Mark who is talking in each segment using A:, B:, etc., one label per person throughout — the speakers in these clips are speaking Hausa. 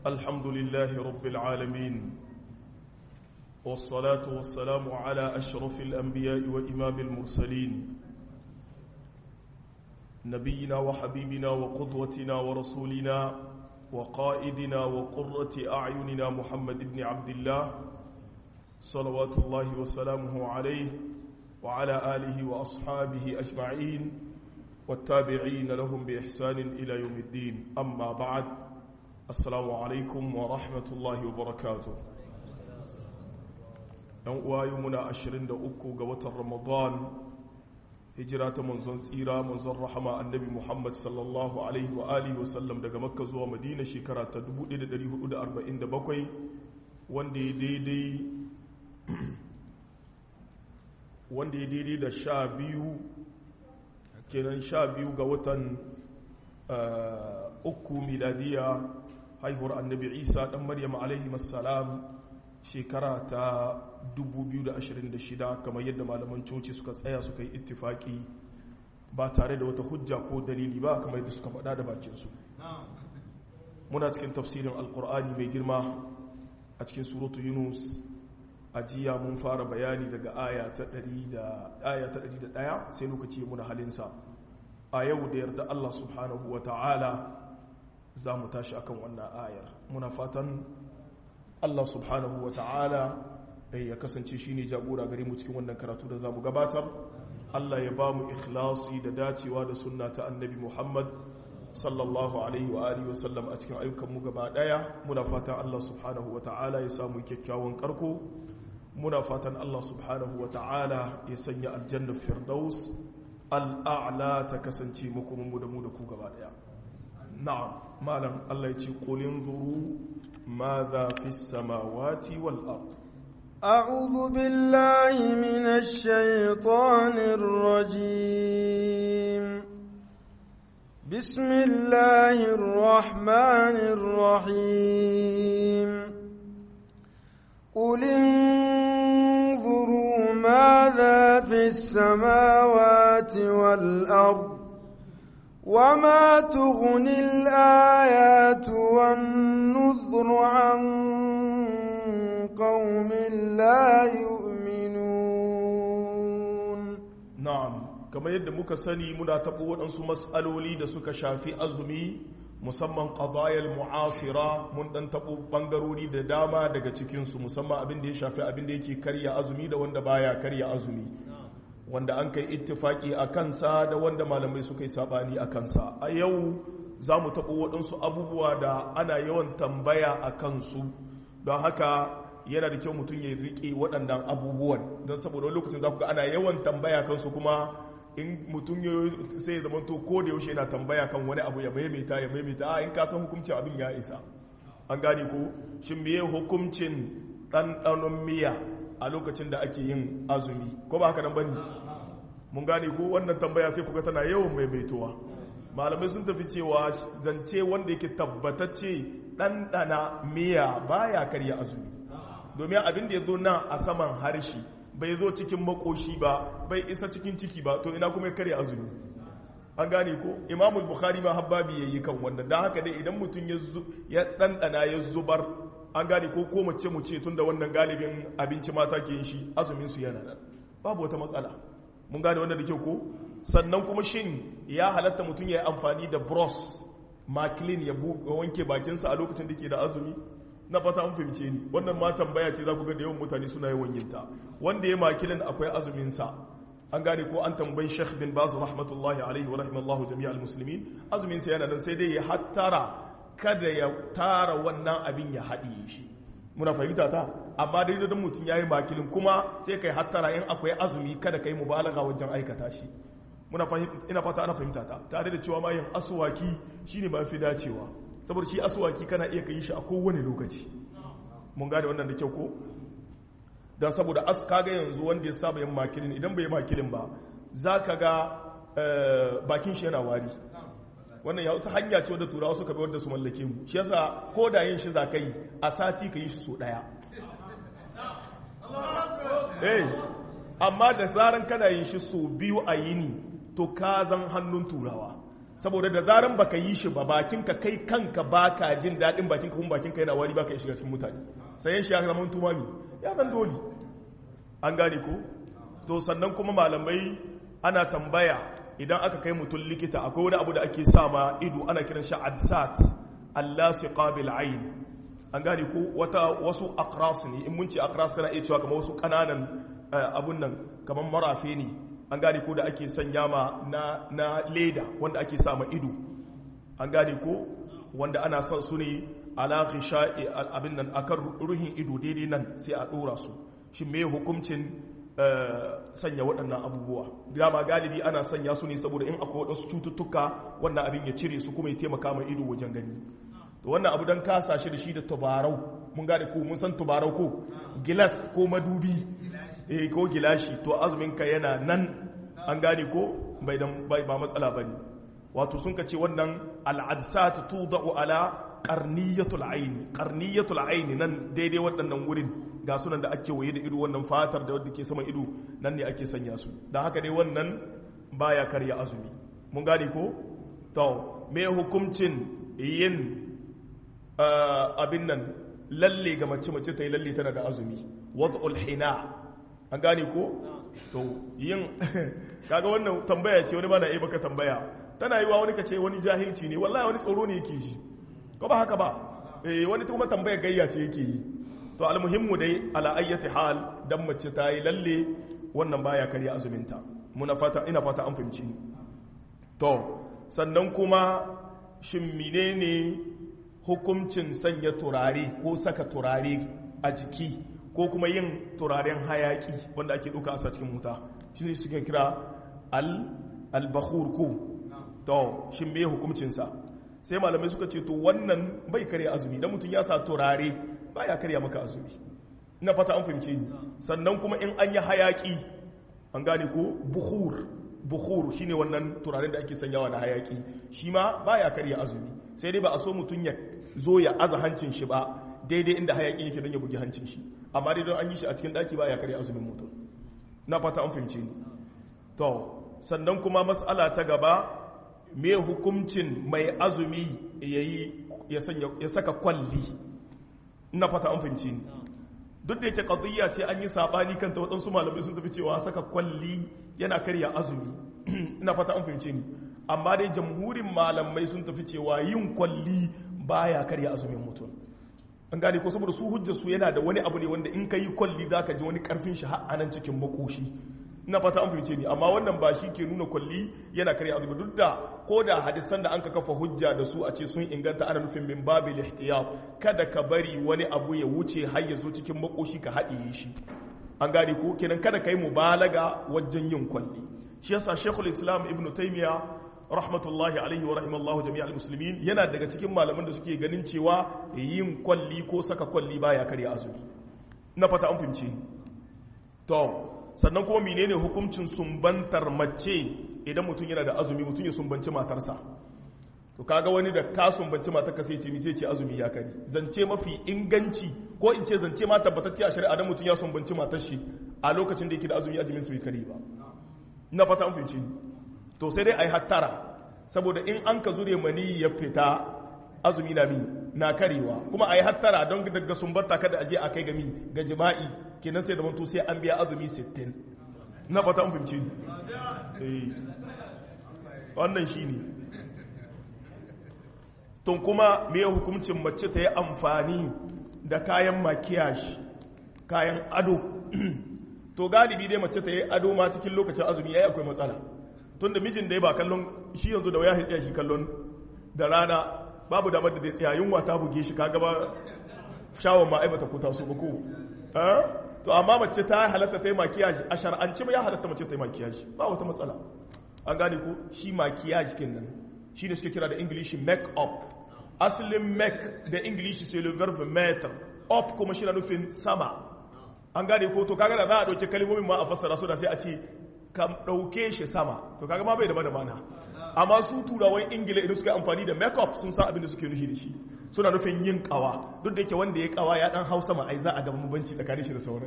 A: الحمد لله رب العالمين والصلاة والسلام على أشرف الأنبياء وإمام المرسلين نبينا وحبيبنا وقدوتنا ورسولنا وقائدنا وقرة أعيننا محمد بن عبد الله صلوات الله وسلامه عليه وعلى آله وأصحابه أجمعين والتابعين لهم بإحسان إلى يوم الدين أما بعد السلام عليكم ورحمة الله وبركاته يومنا 23 ga watan Ramadan hijira ta manzon tsira manzon rahama annabi Muhammad sallallahu alaihi wa alihi wa sallam daga Makka zuwa Madina shekara ta 1447 wanda ya daidai da 12 kenan 12 ga watan uku miladiya haihuwar annabi Isa dan Maryam alaihi assalam shekara ta 2026 kamar yadda malaman coci suka tsaya suka yi ittifaki ba tare da wata hujja ko dalili ba kamar yadda suka faɗa da bakinsu muna cikin tafsirin alkur'ani mai girma a cikin suratu yunus a jiya mun fara bayani daga aya ta 101 sai lokaci muna halinsa a yau da yarda Allah subhanahu wa ta'ala za mu tashi akan wannan ayar muna fatan Allah subhanahu wa ta'ala ya kasance shi ne jagora gare mu cikin wannan karatu da za mu gabatar Allah ya ba mu ikhlasi da dacewa da sunna ta annabi Muhammad sallallahu alaihi wa alihi wa sallam a cikin ayyukanmu gaba daya muna fatan Allah subhanahu wa ta'ala ya samu kyakkyawan karko muna fatan Allah subhanahu wa ta'ala ya sanya aljanna firdaus al'a'la ta kasance muku mu da ku gaba daya na'am malam Allah ya ce qulin zuru ماذا في السماوات والأرض
B: أعوذ بالله من الشيطان الرجيم بسم الله الرحمن الرحيم قل انظروا ماذا في السماوات والأرض وما تغني الآيات والنذر عن قوم لا يؤمنون
A: نعم كما yadda muka sani muna tabo waɗansu mas'aloli da suka shafi azumi musamman qadayal mu'asira mun dan tabo bangarori da dama daga cikin su musamman abin da ya shafi abin da yake karya azumi da wanda baya karya azumi wanda an kai ittifaki a kansa da wanda malamai suka yi sabani a kansa a yau za mu taɓo waɗansu abubuwa da ana yawan tambaya a kansu don haka yana da kyau mutum ya riƙe waɗannan abubuwan don saboda wani lokacin za ku ga ana yawan tambaya kansu kuma in mutum sai ya zama to ko da yaushe yana tambaya kan wani abu ya maimaita in ka san hukuncin abin ya isa an gane ko shin meye hukuncin ɗanɗanon miya a lokacin da ake yin azumi ko ba haka nan bane mun gane ko wannan tambaya sai kuka tana yawan maimaitowa malamai sun tafi cewa zance wanda yake tabbatacce ɗanɗana miya baya karya azumi domin abin da ya zo nan a saman harshe bai zo cikin makoshi ba bai isa cikin ciki ba to ina kuma ya karya azumi an gane ko imamul bukhari ma habbabi yayi kan wannan dan haka dai idan mutum ya ɗanɗana ya zubar an gane ko mace mu ce tun da wannan galibin abinci mata ke yin shi azumin su yana nan babu wata matsala mun gane wannan da kyau ko sannan kuma shin ya halatta mutum ya yi amfani da bros makilin ya wanke bakinsa a lokacin da ke da azumi na fata an fahimce ni wannan ma tambaya ce za ku ga da yawan mutane suna yawan yin ta wanda ya makilin akwai azumin sa an gane ko an tambayi Sheikh bin Baz rahmatullahi alaihi wa rahimallahu jami'al muslimin azumin sa yana nan sai dai ya hattara kada ya tara wannan abin ya haɗiye shi muna fahimta ta amma dai da mutum ya yi makilin kuma sai kai hattara in akwai azumi kada ka yi mubalaga wajen aikata shi ina fata ana fahimta ta tare da cewa ma yin asuwaki shine ba fi dacewa saboda shi asuwaki kana iya kai shi a kowane lokaci mun gane wannan da kyau ko dan saboda kaga yanzu wanda ya saba yin makilin idan bai yi makilin ba zaka ga bakin shi yana wari wannan ya wata hanya ce wadda turawa suka bi wadda su mallake mu shi yasa ko da yin shi za ka yi a sati ka yi shi so daya amma da zaran kana yin shi so biyu a yini to ka zan hannun turawa saboda da zaran baka yi shi ba bakinka kai kanka baka jin daɗin bakinka kuma bakinka yana wari baka shiga cikin mutane sai shi ya zama tumami ya zan dole an gane ko to sannan kuma malamai ana tambaya idan aka kai mutum likita akwai wani abu da ake sa ma ido ana kiran shi adsat allasiqa bil ayn an gane ko wasu aqras ne in mun ce aqras kana iya cewa kamar wasu kananan abun nan kamar marafe ne an gane ko da ake sanya ma na leda wanda ake sa ma ido an gane ko wanda ana son su ne ala ghisha'i abin nan akan ruhin ido daidai nan sai a dora su shi me hukuncin sanya waɗannan abubuwa dama galibi ana sanya su ne saboda in akwai waɗansu cututtuka wannan abin ya cire su kuma ya taimaka mai ido wajen gani to wannan abu don kasa shi da shi da tubarau mun gane ko mun san tubarau ko gilas ko madubi ko gilashi to azumin ka yana nan an gane ko ba matsala bane wato sun kace wannan al'adsat tudau ala qarniyatul aini nan daidai waɗannan wurin ga sunan da ake waye da ido wannan fatar da wadda ke sama ido nan ne ake sanya su don haka dai wannan baya karya azumi mun gane ko to me hukuncin yin abin nan lalle ga mace ta yi lalle tana da azumi wad'ul hina an gane ko to yin kaga wannan tambaya ce wani ba na yi baka tambaya tana yi wa wani kace wani jahilci ne wallahi wani tsoro ne yake shi ko ba haka ba wani kuma tambaya gayya ce yake yi to almuhimmu dai ala ayyati hal dan mace ta yi lalle wannan baya karya azuminta ina fata an fahimci to sannan kuma shin menene hukuncin sanya turare ko saka turare a jiki ko kuma yin turaren hayaki wanda ake duka a cikin wuta shi ne suke kira al-bakhur ko to shin me hukuncin sa sai malamai suka ce to wannan bai karya azumi dan mutum ya sa turare baya karya maka azumi ina fata an fahimce ni sannan kuma in an yi hayaki an gane ko bukhur shine wannan turaren da ake sanyawa na hayaki shi ma baya karya azumi sai dai ba a so mutum ya zo ya aza hancin shi ba daidai inda hayakin yake don ya bugi hancin shi amma dai don an yi shi a cikin daki baya karya azumin mutum na fata an fahimce ni to sannan kuma mas'ala ta gaba me hukuncin mai azumi ya saka kwalli ina fata an fahimce ni duk da yake qadiyya ce an yi sabani kanta waɗansu malamai sun tafi cewa saka kwalli yana karya azumi ina fata an fahimce ni amma dai jamhurin malamai sun tafi cewa yin kwalli baya karya azumin mutum an gane ko saboda su hujjar su yana da wani abu ne wanda in kai kwalli zaka ji wani karfin shi har anan cikin makoshi ina fata an fahimce ni amma wannan ba shi ke nuna kwalli yana karya azumi duk da ko da hadisan da an ka kafa hujja da su a ce sun inganta ana nufin min babil ihtiyat kada ka bari wani abu ya wuce har ya zo cikin makoshi ka haɗiye shi an gane ko kenan kada kai mubalaga wajen yin kwalli shi yasa Sheikhul Islam Ibn Taymiyyah rahmatullahi alaihi wa rahimallahu jami'al muslimin yana daga cikin malaman da suke ganin cewa yin kwalli ko saka kwalli baya karya azumi na fata an fahimce to sannan kuma menene hukuncin sumbantar mace idan mutum yana da azumi mutum ya sumbanci matarsa to kaga wani da ka sumbanci matarka sai ce azumi ya kari zance mafi inganci ko in ce zance ma tabbatacce a shari'a dan mutum ya sumbanci matar shi a lokacin da yake da azumi azumin su bai kari ba na fata an fahimci to sai dai ai hattara saboda in an ka zure mani ya fita azumi na karewa kuma ai hattara don daga sumbata kada aje a kai gami ga jima'i kenan sai da manto sai an biya azumi 60 na fata an fahimci wannan shine tun kuma me hukuncin mace ta yi amfani da kayan makiyaji kayan ado to galibi dai mace ta yi ado ma cikin lokacin azumi yayi akwai matsala tun da mijin da ya ba kallon shi yanzu da waya tsaya shi kallon da rana babu damar da zai tsaya yunwa ta buge shi kaga ba shawon ma aibata ko taso ba ko to amma mace ta halatta ta yi makiyaji a shar'anci ba ya halatta mace ta yi makiyaji ba wata matsala an gane ko shi makiyaji kenan shi ne suke kira da English make up asalin make da English c'est le verbe mettre up kuma shi na nufin sama an gane ko to kaga da za a dauke kalmomin ma a fassara su da sai a ce ka dauke shi sama to kaga ma bai da mana amma su turawan ingila idan suka amfani da make up sun san abin da suke nufi da shi suna nufin yin kawa duk da yake wanda ya kawa ya dan hausa ma ai za a ga bambanci tsakanin shi da sauran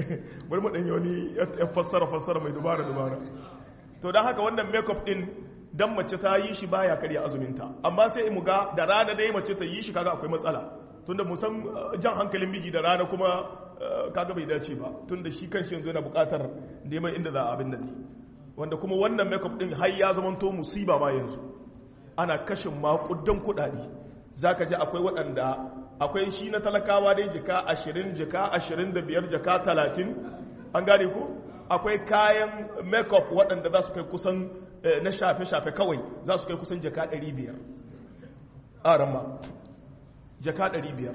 A: bari mu dan yi wani ya fassara mai dubara to dan haka wannan make up din dan mace ta yi shi baya karya azuminta amma sai mu ga da rana dai mace ta yi shi kaga akwai matsala tunda mu san jan hankalin miji da rana kuma kaga bai dace ba tunda shi kanshi yanzu yana buƙatar neman inda za a abin nan ne wanda kuma wannan makeup din har ya zamanto musiba ma yanzu ana kashin makudan kuɗaɗe zaka ji akwai waɗanda akwai shi na talakawa dai jika 20 jika 25 jika 30 an gane ko akwai kayan makeup waɗanda za su kai kusan na shafe-shafe kawai za su kai kusan jika 500 a ramma jika 500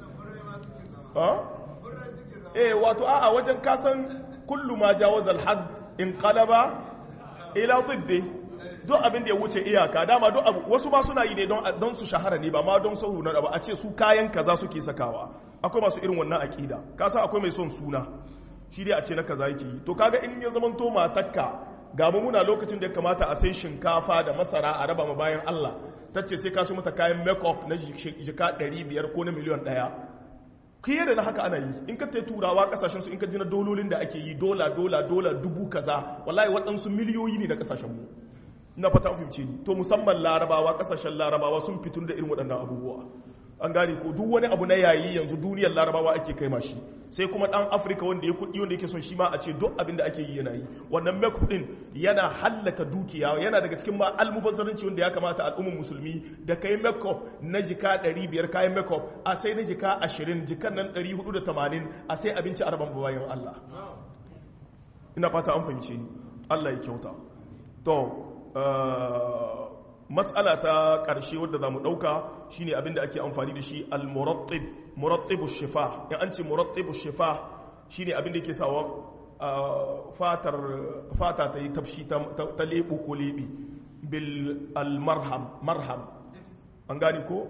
A: wato a wajen kasan kullu ma jawazal had in qalaba ila diddi duk abin da ya wuce iyaka dama duk abu wasu ma suna yi ne don su shahara ne ba ma don sauru na ba a ce su kayan kaza suke sakawa akwai masu irin wannan akida ka san akwai mai son suna shi dai a ce na kaza yake yi to kaga in ya zaman to matakka ga mu muna lokacin da ya kamata a sai shinkafa da masara a raba ma bayan Allah tace sai ka shi mata kayan makeup na jika 500 ko na miliyan 1 kiyaye da na haka ana yi in ka tai turawa kasashen su in ka ji na dololin da ake yi dola dubu kaza wallahi waɗansu miliyoyi ne da kasashen mu na fata fahimce ni to musamman larabawa kasashen larabawa sun fitun da irin waɗannan abubuwa an gane ko duk wani abu na yayi yanzu duniyar larabawa ake kai mashi sai kuma dan afirka wanda ya kudi wanda yake son shi ma a ce duk abin da ake yi yana yi wannan makeup din yana hallaka dukiya yana daga cikin ma almubazzaranci wanda ya kamata al'ummar musulmi da kai makeup na jika 500 kayan makeup a sai na jika 20 jikan nan 480 a sai abinci a raban bayan Allah ina fata an fahimce ni Allah ya kyauta to mas'ala ta ƙarshe wadda za mu ɗauka shi ne abinda ake amfani da shi al-murattibu shifa in an ce murattibu shifa shi ne abinda ke sawa fata ta yi tafshi ta leɓo ko leɓi bil al-marham an gani ko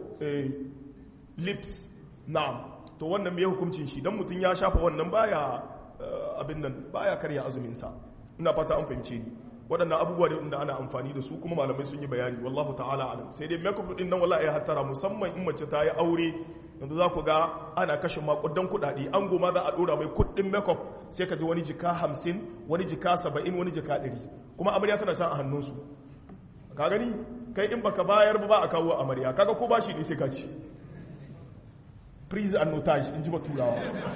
A: lips na'am to wannan mai hukuncin shi don mutum ya shafa wannan baya abin nan baya karya azuminsa ina fata an fahimce ni waɗannan abubuwa ne wanda ana amfani da su kuma malamai sun yi bayani wallahu ta'ala alam sai dai makeup din nan wallahi ya hattara musamman in mace ta yi aure yanzu za ku ga ana kashe makudan kuɗaɗe an goma za a ɗora mai kuɗin makeup sai ka ji wani jika 50 wani jika 70 wani jika 100 kuma amarya tana can a hannunsu ka gani kai in baka bayar ba a kawo amarya kaga ko bashi ne sai ka ci prise and notage in ji ba turawa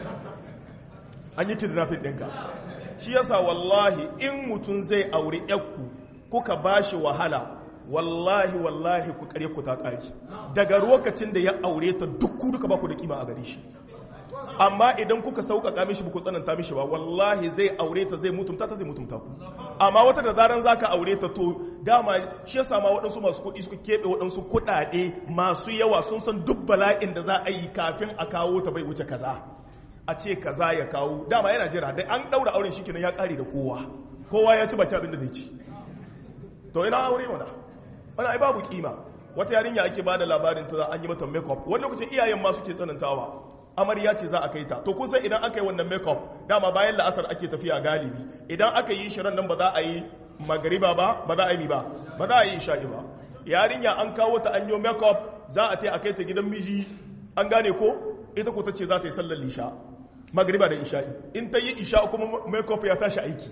A: an yi kidnapping ɗinka shi yasa wallahi in mutum zai aure yakku kuka bashi wahala wallahi ku kare ku ta kare daga lokacin da ya aure ta duk ku duka ba ku da kima a gare shi amma idan kuka sauƙaƙa mishi ku tsananta mishi ba wallahi zai aure ta zai mutumta ku amma wata da zaran zaka aure ta to dama shi yasa ma waɗansu masu kuɗi suka keɓe waɗansu kuɗaɗe masu yawa sun san duk bala'in da za a yi kafin a kawo ta bai wuce kaza a ce kaza ya kawo dama yana jira dai an daura auren shi kenan ya kare da kowa ya ci baki abin da zai ci to ina aure mana wani ai babu kima wata yarinya ake bada labarin ta za an yi mata makeup wani lokacin iyayen ma suke tsanantawa amarya ce za a kai ta to kun san idan aka yi wannan makeup dama bayan la'asar ake tafiya galibi idan aka yi shirin nan ba za a yi magariba ba za a yi ba za a yi isha'i ba yarinya an kawo ta an yi makeup za a tai a kai ta gidan miji an gane ko ita ko ta ce za ta yi sallar lisha magriba da isha'i in ta yi isha kuma makeup ya tashi aiki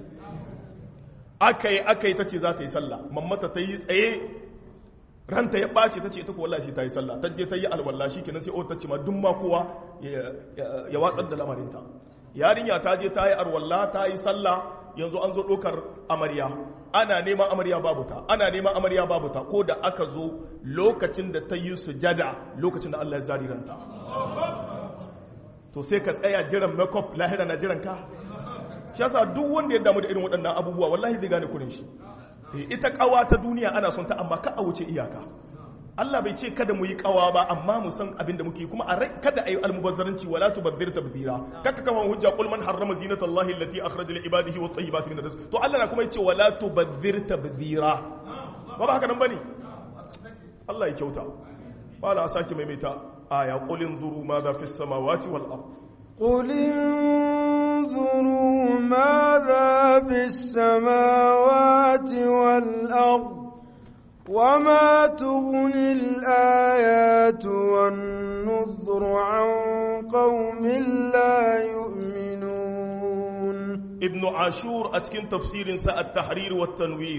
A: aka yi ta ce za ta yi sallah mammata ta yi tsaye ranta ya ɓace ta ce ita ko wallahi sai ta yi sallah ta je ta yi alwala shi kenan sai ta ce ma duk ma kowa ya watsar da lamarinta yarinya ta je ta yi alwala ta yi sallah yanzu an zo ɗaukar amarya ana neman amarya babu ta ko da aka zo lokacin da ta yi sujada lokacin da Allah ya zari ranta to sai ka tsaya jiran makeup lahira na jiran ka shi yasa duk wanda ya damu da irin waɗannan abubuwa wallahi zai gane kurin shi ita kawa ta duniya ana son ta amma ka a wuce iyaka Allah bai ce kada mu yi kawa ba amma mu san abin da muke kuma a rai kada ayi almubazzaranci wala tubazzir tabzira kaka kama hujja qul man harrama zinata allahi allati akhraja li ibadihi wat tayyibati min rizq to Allah na kuma yace wala tubazzir tabzira ba haka nan bane Allah ya kyauta wala saki maimaita aya qul inzuru madha fis samawati wal ard
B: qul انظروا ماذا في السماوات والأرض وما تغني الآيات والنذر عن قوم لا يؤمنون
A: ابن عاشور أتكن تفسير التحرير والتنوير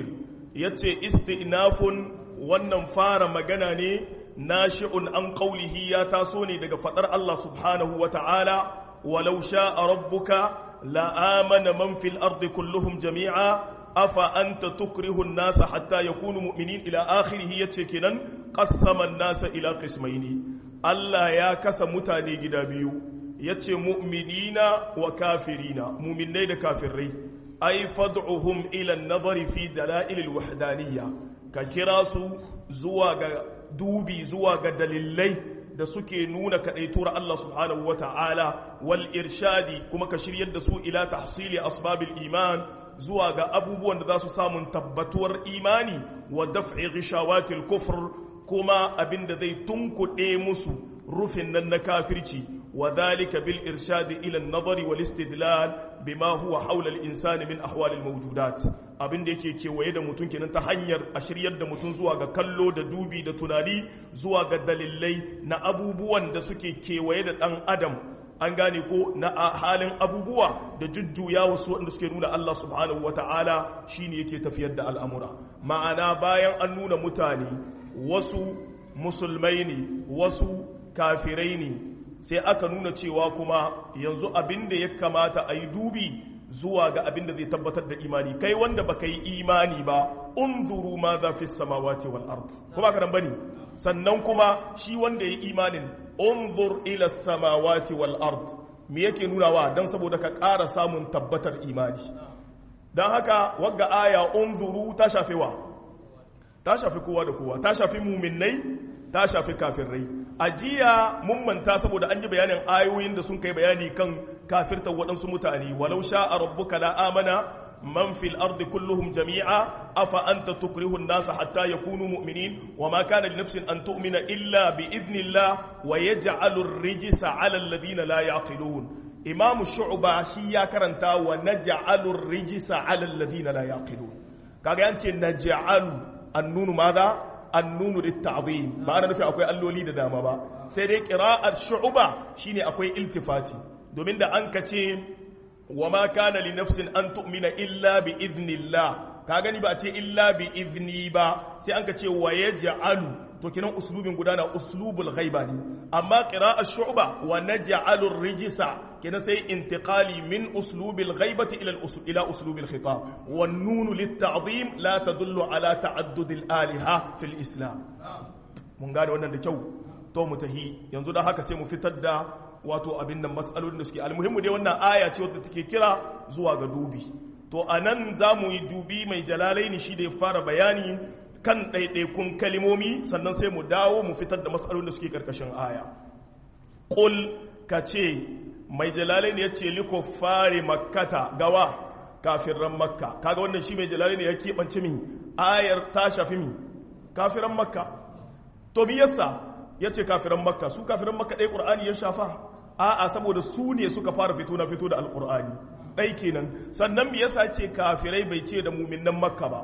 A: yace istinafun wannan fara magana ne nashi'un an qawlihi ya taso ne daga fadar Allah subhanahu wa ta'ala walau sha'a rabbuka la amana man fil ardi kulluhum jami'a afa anta tukrihu an-nasa hatta yakunu mu'minin ila akhirih yace kenan qassama an-nasa ila qismaini Allah ya kasa mutane gida biyu yace mu'minina wa kafirina mu'minai da kafirai ay fad'uhum ila an-nazari fi dalail al-wahdaniyya ka kira su zuwa ga dubi zuwa ga dalilai da suke nuna kadaituwar Allah subhanahu wata'ala wal irshadi kuma ka shiryar da su ila tahsili asbabil iman zuwa ga abubuwan da za su samun tabbatuwar imani wa daf'i ghishawatil kufr kuma abinda zai tunkuɗe musu rufin nan na kafirci wa dhalika bil irshadi ila an-nazari wal istidlal bima huwa hawla al-insani min ahwal al-mawjudat abinda yake kewaye da mutum kenan ta hanyar a shiryar da mutum zuwa ga kallo da dubi da tunani zuwa ga dalilai na abubuwan da suke kewaye da dan adam an gane ko na halin abubuwa da jujjuya wasu wanda suke nuna Allah subhanahu wata'ala shine yake tafiyar da al'amura ma'ana bayan an nuna mutane wasu musulmai ne wasu kafirai ne sai aka nuna cewa kuma yanzu abinda ya kamata a yi dubi zuwa ga abinda zai tabbatar da imani kai wanda baka yi imani ba unzuru ma za fi samawati wal ard kuma ka dan bane sannan kuma shi wanda ya yi imanin unzur ila samawati wal ard me yake nunawa dan saboda ka ƙara samun tabbatar imani dan haka wagga aya unzuru ta shafi wa ta shafi kowa da kowa ta shafi mu'minnai ta shafi kafirai ajiya mun manta saboda an yi bayanin ayoyin da sun kai bayani kan kafirtar waɗansu mutane walau sha'a rabbuka la amana man fil ardi kulluhum jami'a afa anta tukrihu an-nasa hatta yakunu mu'minin wama kana li nafsin an tu'mina illa bi idnillah wa yaj'alu ar-rijsa 'ala alladhina la yaqilun imam shu'ba shi ya karanta wa naj'alu ar-rijsa 'ala alladhina la yaqilun kaga yance naj'alu an-nunu madha annunu litta'zim ba ana nufi akwai alloli da dama ba sai dai qira'at shu'ba shine akwai iltifati domin da an kace wa ma kana li nafsin an tu'mina illa bi idnillah ka gani ba a ce illa bi idni ba sai an kace wa yaj'alu to kinan uslubin gudana uslubul ghaiba ne amma qira'at shu'ba wa naj'alu ar-rijsa kinan sai intiqali min uslubil ghaibati ila uslubil khitab wan nun lit-ta'zim la tadullu ala ta'addud al-aliha fil islam mun gane wannan da kyau to mu tahi yanzu da haka sai mu fitar da wato abin nan mas'alolin da suke almuhimmu dai wannan aya ce wadda take kira zuwa ga dubi to anan zamu yi dubi mai jalalaini shi da ya fara bayani kan ɗaiɗaikun kalimomi sannan sai mu dawo mu fitar da matsalolin da suke ƙarƙashin aya ƙul ka ce mai jalalain ya ce liko fari makkata gawa kafirran makka kaga wannan shi mai jalalain ya keɓance mi ayar ta shafi mi kafiran makka to mi yasa ya ce kafiran makka su kafiran makka ɗaya ƙur'ani ya shafa a'a saboda su ne suka fara fito na fito da alƙur'ani ɗai kenan sannan mi yasa ce kafirai bai ce da muminan makka ba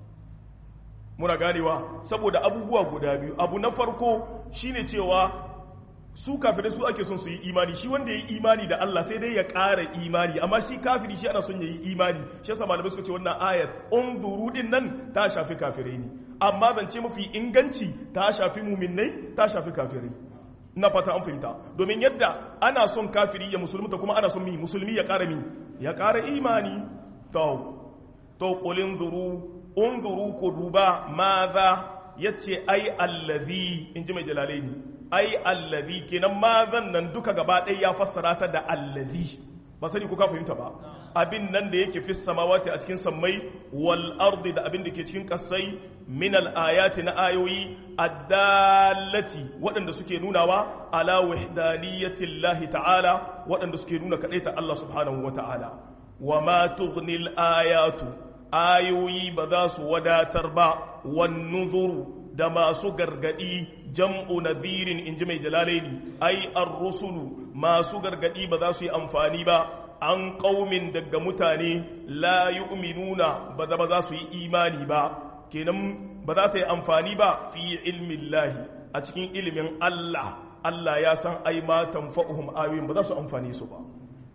A: muna ganewa saboda abubuwa guda biyu abu na farko shine cewa su kafirai su ake son su yi imani shi wanda ya yi imani da Allah sai dai ya ƙara imani amma shi kafiri shi ana son ya yi imani shi yasa malamai suka ce wannan ayat unzuru din nan ta shafi kafirai ne amma zance mafi inganci ta shafi muminai ta shafi kafirai na fata an fahimta domin yadda ana son kafiri ya musulmata kuma ana son musulmi ya ƙara ya ƙara imani to qulin unzuru ku duba maza yace ai allazi inji mai jalalaini ai allazi kenan mazan nan duka gaba ɗaya ya fassara ta da allazi ba sani ku ka fahimta ba abin nan da yake fi samawati a cikin sammai wal ardi da abin da ke cikin kasai min al ayati na ayoyi addallati waɗanda suke nunawa ala wahdaniyati llahi ta'ala waɗanda suke nuna kadaita Allah subhanahu wa ta'ala wa ma tughni al ayatu ayoyi ba za su wadatar ba wan nuzuru da masu gargadi jam'u nadhirin inji mai jalalaini ai ar-rusulu masu gargadi ba za su yi amfani ba an qaumin daga mutane la yu'minuna ba za su yi imani ba kenan ba za ta yi amfani ba fi ilmillahi a cikin ilimin Allah ya san ai ma tanfa'uhum ayoyin ba za su amfani su ba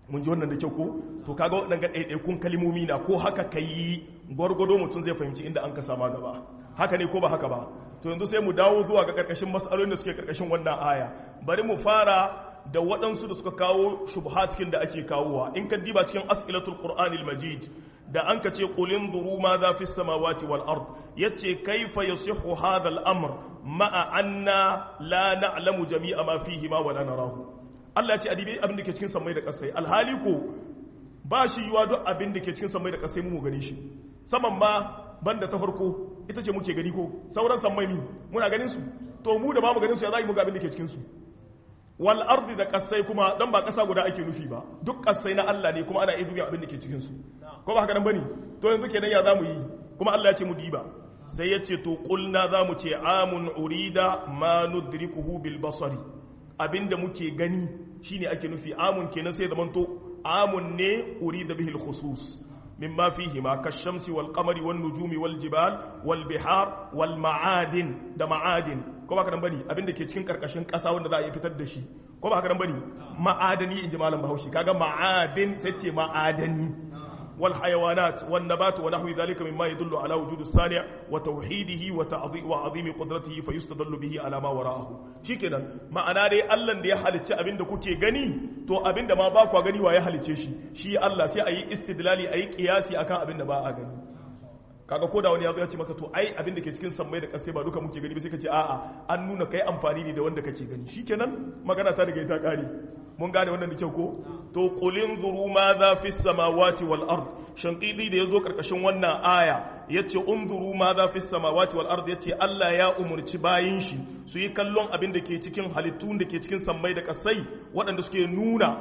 A: mun ji wannan da kyau ko to kaga waɗannan ɗaiɗaikun kalmomi na ko haka kai gwargwado mutum zai fahimci inda an ka sama gaba haka ne ko ba haka ba to yanzu sai mu dawo zuwa ga karkashin mas'alolin da suke karkashin wannan aya bari mu fara da waɗansu da suka kawo shubhatikin da ake kawowa in ka diba cikin as'ilatul qur'anil majid da an ka ce qulin zuru ma za fi samawati wal ard yace kaifa yasihu hadha al amr ma'a anna la na'lamu jami'a ma fihi ma wala narahu Allah ya ce adibi abin da ke cikin samai da kasai alhali ko ba shi yiwa duk abin da ke cikin samai da kasai mu gani shi saman ma banda ta farko ita ce muke gani ko sauran samai mi muna ganin su to mu da ba mu ganin su ya za mu ga abin da ke cikin su wal ardi da kasai kuma dan ba kasa guda ake nufi ba duk kasai na Allah ne kuma ana iya dubi abin da ke cikin su ko ba haka nan bane to yanzu kenan ya zamu yi kuma Allah ya ce mu diba sai ya ce to qulna zamu ce amun urida ma nudrikuhu bil basari abinda muke gani shine ake nufi amun kenan sai zaman to amun ne urida bihi al khusus mimma fihi ma kashamsi wal qamari wan nujumi wal jibal wal bihar wal ma'adin da ma'adin ko ba ka dan bane abinda ke cikin karkashin kasa wanda za a yi fitar da shi ko ba ka dan bane ma'adani inji malam Bahaushe kaga ma'adin sai ce ma'adani wal hayawanat wan nabat wa nahwi dhalika mimma yadullu ala wujud as-sani' wa tawhidihi wa azimi qudratihi fayustadallu bihi ala ma wara'ahu shikenan ma'ana dai Allah da ya halicci abinda kuke gani to abinda ma ba ku gani wa ya halicce shi Allah sai ayi istidlali ayi qiyasi akan abinda ba a gani kaga koda wani yazo ya ce maka to ai abinda ke cikin sammai da kasai ba duka muke gani ba sai ka ce a'a an nuna kai amfani ne da wanda kake gani shikenan magana ta riga ta kare mun gane wannan da kyau ko to qulin zuru ma za fi samawati wal ard shanqidi da yazo karkashin wannan aya yace unzuru ma za fi samawati wal ard yace Allah ya umurci bayin shi su yi kallon abin da ke cikin halittun da ke cikin sammai da kasai waɗanda suke nuna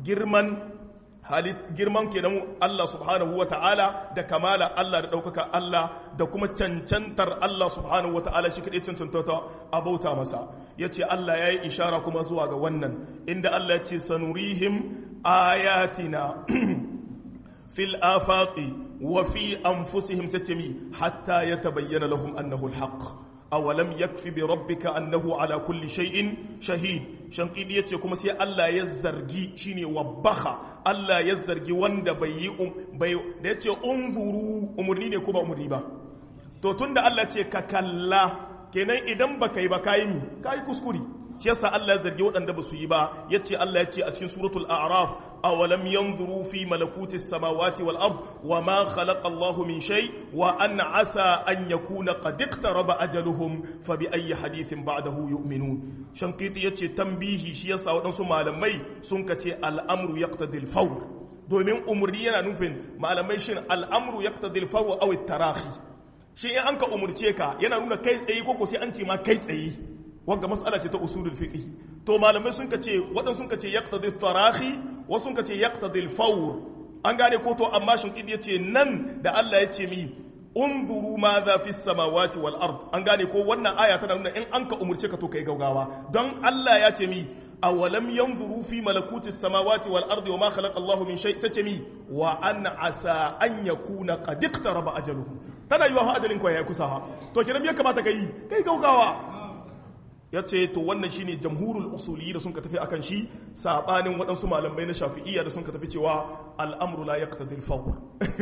A: girman kenan Allah subhanahu wa ta'ala da kamala Allah da ɗaukaka Allah da kuma cancantar Allah subhanahu wa ta'ala shi kaɗai cancantata a bauta masa ya ce Allah ya yi ishara kuma zuwa ga wannan inda Allah ya ce sanurihim ayatina fil afaqi wa fi anfusihim satami hatta yatabayyana lahum annahu alhaq awalam yakfi bi rabbika annahu ala kulli shay'in shahid shankidi yace kuma sai Allah ya zargi shine wabbaha Allah ya zargi wanda bai da yace unzuru umurni ne ko ba umurni ba to tunda Allah ce ka kalla kenan idan baka yi ba kai kuskure shi yasa Allah ya zargi waɗanda ba su yi ba yace Allah yace a cikin suratul a'raf awalam yanzuru fi malakuti samawati wal ard wama khalaqa Allahu min shay wa an asa an yakuna qad iqtaraba ajaluhum fa bi ayyi hadithin ba'dahu yu'minun shankiti yace tambihi shi yasa waɗansu malamai sun kace al'amru yaqtadi al-fawr domin umurni yana nufin malamai shin al'amru yaqtadi al-fawr aw at-tarahi shi in an ka umurce ka yana nuna kai tsaye ko sai an ce ma kai tsaye wanda mas'ala ce ta usulul fiqh to malamai sun kace wadan sun kace yaqtadi tarahi wasu sun kace yaqtadi al-fawr an gane ko to amma shin kidi yace nan da Allah yace mi unzuru ma za fi samawati wal ard an gane ko wannan aya tana nuna in an ka umurce ka to kai gaugawa don Allah ya ce mi awalam yanzuru fi malakuti samawati wal ardi wama khalaqa Allahu min shay sace mi wa an asa an yakuna qad iqtaraba ajaluhum tana yiwa ajalin ko ya kusa to kiran ya kamata kai gaugawa ya ce to wannan shine jamhurul usuli da sun ka tafi akan shi sabanin waɗansu malamai na shafi'iyya da sun ka tafi cewa al'amru la yaqtadi al-fawr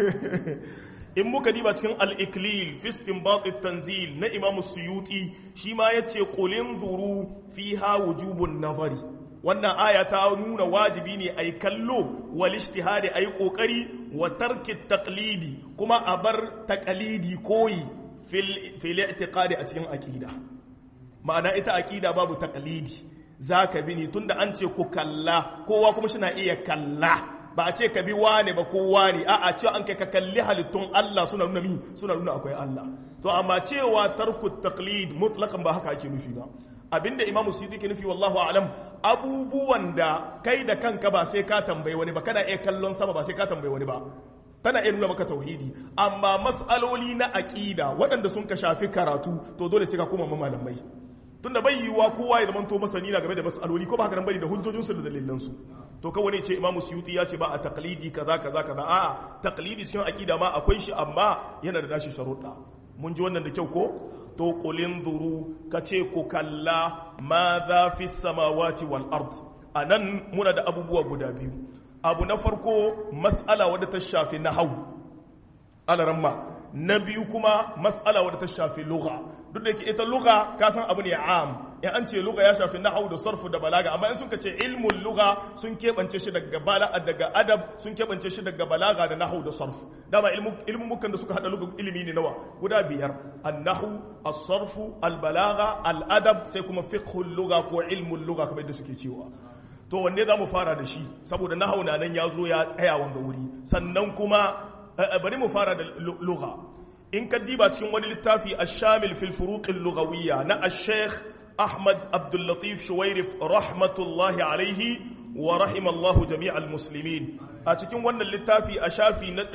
A: in muka diba cikin al-iklil fi istinbat at-tanzil na imam suyuti shi ma yace qulin zuru fiha wujubun nazari wannan aya ta nuna wajibi ne ai kallo wal ijtihadi ai kokari wa tarki taqlidi kuma a bar taqlidi koyi fil i'tiqadi a cikin aqida ma'ana ita aqida babu taqlidi zaka bi ni tunda an ce ku kalla kowa kuma shi na iya kalla ba a ce ka bi wane ba kowa ne a'a ce an kai ka kalli halittun Allah suna nuna akwai Allah to amma cewa tarku taqlid mutlaqan ba haka ake nufi ba abinda Imam Suyuti ke nufi wallahu a'lam abubuwan da kai da kanka ba sai ka tambayi wani ba kana iya kallon sama ba sai ka tambayi wani ba tana iya nuna maka tauhidi amma mas'aloli na aqida waɗanda sun ka shafi karatu to dole sai ka koma malamai tunda bai yiwuwa kowa ya zamanto masani na game da mas'aloli ko ba haka nan bane da hujjojinsu da dalilansu to kawai ne ce Imam Suyuti ya ce ba a taqlidi kaza a'a taqlidi cikin aqida ma akwai shi amma yana da nashi sharuɗa mun ji wannan da kyau ko to qulin zuru kace ku kalla ma za fi samawati wal ard anan muna da abubuwa guda biyu abu na farko mas'ala wadda ta shafi nahwu alaramma na biyu kuma mas'ala wadda ta shafi lugha duk da ita lugha ka san abu ne am in an ce lugha ya shafi nahwu da sarfu da balaga amma in sun ce ilmul lugha sun kebance shi daga daga adab sun kebance shi daga balaga da nahwu da sarf dama ilmun mukan da suka hada lugha ilimi ne nawa guda biyar an-nahwu as-sarfu al-balagha al-adab sai kuma fiqhul lugha ko ilmul lugha kamar yadda suke cewa to wanne zamu fara da shi saboda nahwu na nan yazo ya tsaya wanga wuri sannan kuma bari mu fara da lugha in ka diba cikin wani littafi ash-shamil fil furuq al-lughawiyya na ash-sheikh Ahmad Abdul Latif Shuwairif rahmatullahi alayhi wa rahimallahu jami'al muslimin a cikin wannan littafi a shafi na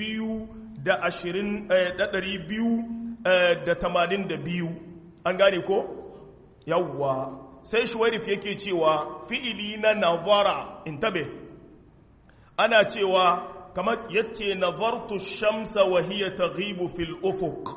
A: 282 an gane ko yawwa sai Shuwairif yake cewa fi'ili na nazara intabe ana cewa kamar yace nazartu shamsa wa hiya taghibu fil ufuq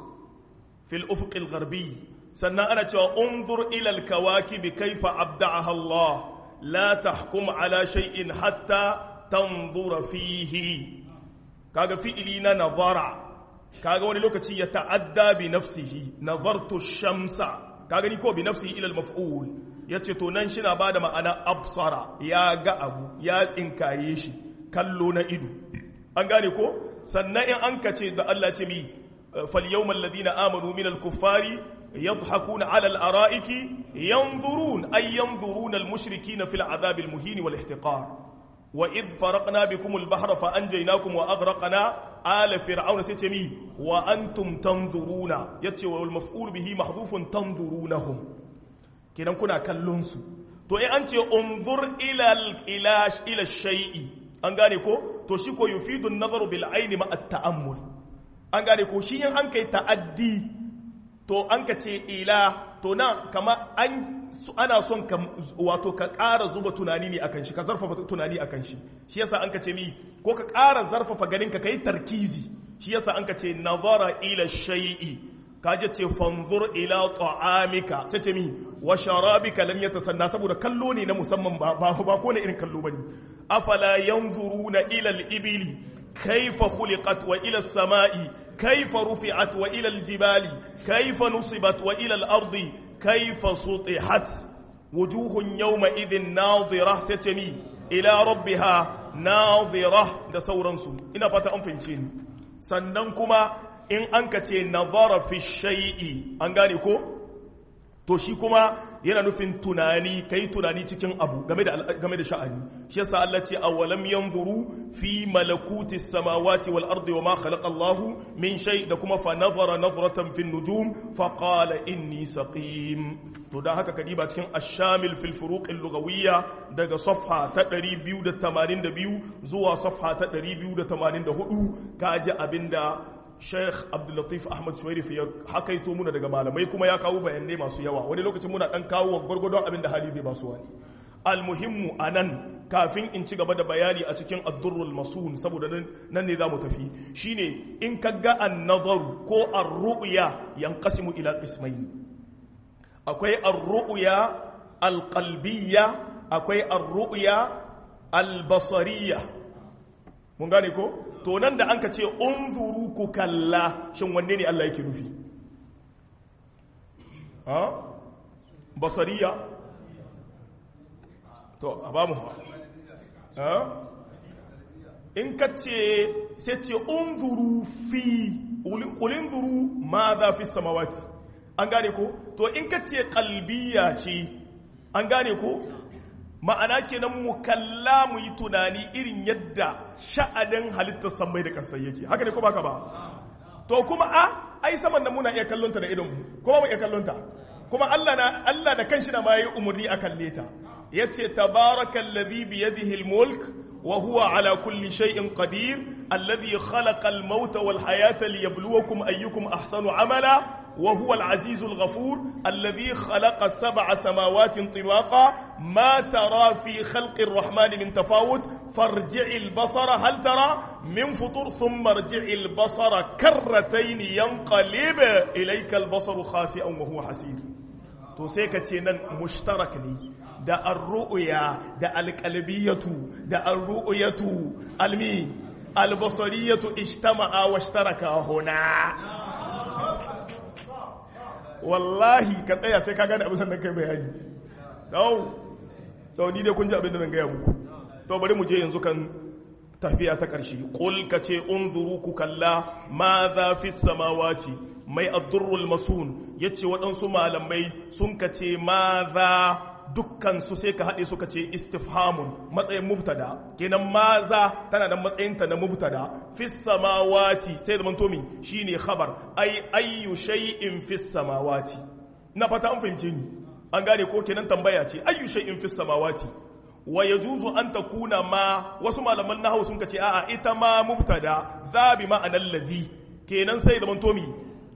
A: al-gharbi sannan ana cewa unzur ila al-kawakibi kayfa abda'aha Allah la tahkum ala shay'in hatta tanzura fihi kaga fi'ili na nazara kaga wani lokaci ya ta'adda bi nafsihi nazartu shamsa kaga ni ko bi nafsihi ila al-maf'ul yace to nan shina bada ma'ana absara ya ga abu ya tsinkaye shi kallo na ido an gane ko sannan in an kace da Allah ce mi fal yawmal ladina amanu minal kuffari yadhakuna ala al araiki yanzurun ay yanzuruna al mushrikina fil adhab al muhin wal ihtiqar wa id faraqna bikum al bahra fa anjaynakum wa aghraqna ala fir'auna sai ce mi wa antum tanzuruna yace wal maf'ul bihi mahdhufun tanzurunahum kidan kuna kallon su to in an ce unzur ila shay'i an gane ko to shi ko yufidu an-nazaru bil ayni ma at-ta'ammul an gane ko shi in an kai ta'addi to an ka ce ila to na kama ana son ka wato ka ƙara zuba tunani ne akan shi ka zarfafa tunani akan shi shi yasa an ka ce mi ko ka ƙara zarfafa ganin ka kai tarkizi shi yasa an ka ce nazara ila shay'i kaje ce fanzur ila ta'amika sai ce mi wa sharabika lam yatasanna saboda kallo ne na musamman ba ko ne irin kallo bane afala yanzuruna ila al-ibili kayfa khuliqat wa ila as-sama'i kayfa rufi'at wa ila al-jibali kayfa nusibat wa ila al-ardi kayfa sutihat wujuhun yawma idhin nadhirah satami ila rabbiha nadhirah da sauransu ina fata an fahimce ni sannan kuma in an ka ce nazara fi shay'i an gane ko to shi kuma yana nufin tunani kai tunani cikin abu game da sha'ani shi yasa Allah ce awalam yanzuru fi malakuti samawati wal ardi wama khalaqa Allah min shay da kuma fa nazara nazratan fi nujum fa qala inni saqim to dan haka kadiba cikin ash-shamil fil furuq al-lughawiyya daga safha ta 282 zuwa safha ta 284 kaji abinda Sheikh Abdul Latif Ahmad Shuwairif ya hakaito muna daga malamai kuma ya kawo bayanai masu yawa wani lokacin muna dan kawo gurgurdon abin da hali zai ba su wani almuhimmu anan kafin in ci gaba da bayani a cikin ad-durrul masun saboda nan ne zamu tafi shine in kaga an-nazar ko ar-ru'ya yanqasimu ila qismayn akwai ar-ru'ya al-qalbiyya akwai ar-ru'ya al-basariyya mun gane ko to nan da an ka ce unzuru ku kalla shin wanne ne Allah yake nufi basariya to a ba mu in ka ce sai ce unzuru fi ulinzuru ma za fi samawati an gane ko to in ka ce kalbiya ce an gane ko ma'ana kenan mu kalla mu yi tunani irin yadda sha'anin halittar sammai da kasai yake haka ne ko baka ba to kuma ai saman nan muna iya kallonta da idon mu kuma mu iya kallonta kuma Allah da kanshi na ma yi umurni a kalle ta yace tabarakallazi bi yadihi almulk wa huwa ala kulli shay'in qadir alladhi khalaqa almauta wal hayata liyabluwakum ayyukum ahsanu amala وهو العزيز الغفور الذي خلق 7 سماوات طباقا ما ترى في خلق الرحمن من تفاوت فارجع البصر هل ترى من فطور ثم ارجع البصر كرتين ينقلب إليك البصر خاسئا وهو حسير to sai ka ce nan mushtarak ne da ar-ru'ya da al-qalbiyatu da ar-ru'yatu al-basariyatu ijtama'a wa ishtaraka huna wallahi ka tsaya sai ka gane abin da kai bayani to ni dai kun ji abin da zan gaya muku to bari mu je yanzu kan tafiya ta ƙarshe qul ka ce unzuru ku kalla ma za fi samawati mai ad-durrul masun yace waɗansu malamai sun ka ce ma za dukkan su sai ka haɗe suka ce istifhamun matsayin mubtada kenan maza tana da matsayinta na mubtada fis samawati sai da mantomi shine khabar ayyu shay'in fis samawati na fata an fahimce ni an gane ko kenan tambaya ce ayyu shay'in fis samawati wa yajuzu an takuna ma wasu malaman nahwu sun ce a'a ita ma mubtada za bi ma'anar ladhi kenan sai da mantomi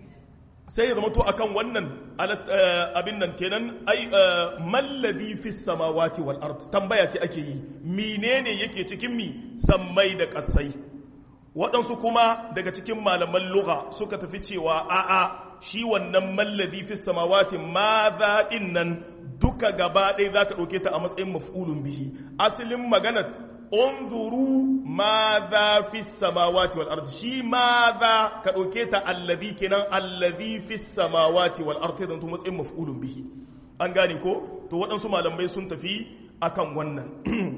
A: sai zama to akan wannan abin nan kenan mallazi fis samawati wal ard tambaya ce ake yi menene yake cikin mi sammai da kasai waɗansu kuma daga cikin malaman lugha suka tafi cewa a'a shi wannan mallazi fis samawati ma za nan duka gaba ɗaya zaka ɗauke ta a matsayin maf'ulun bihi asalin magana unzuru madha fi samawati wal ardi shi madha ka dauke ta allazi kenan allazi fi samawati wal ardi dan to matsayin maf'ulun bihi an gane ko to waɗansu malamai sun tafi akan wannan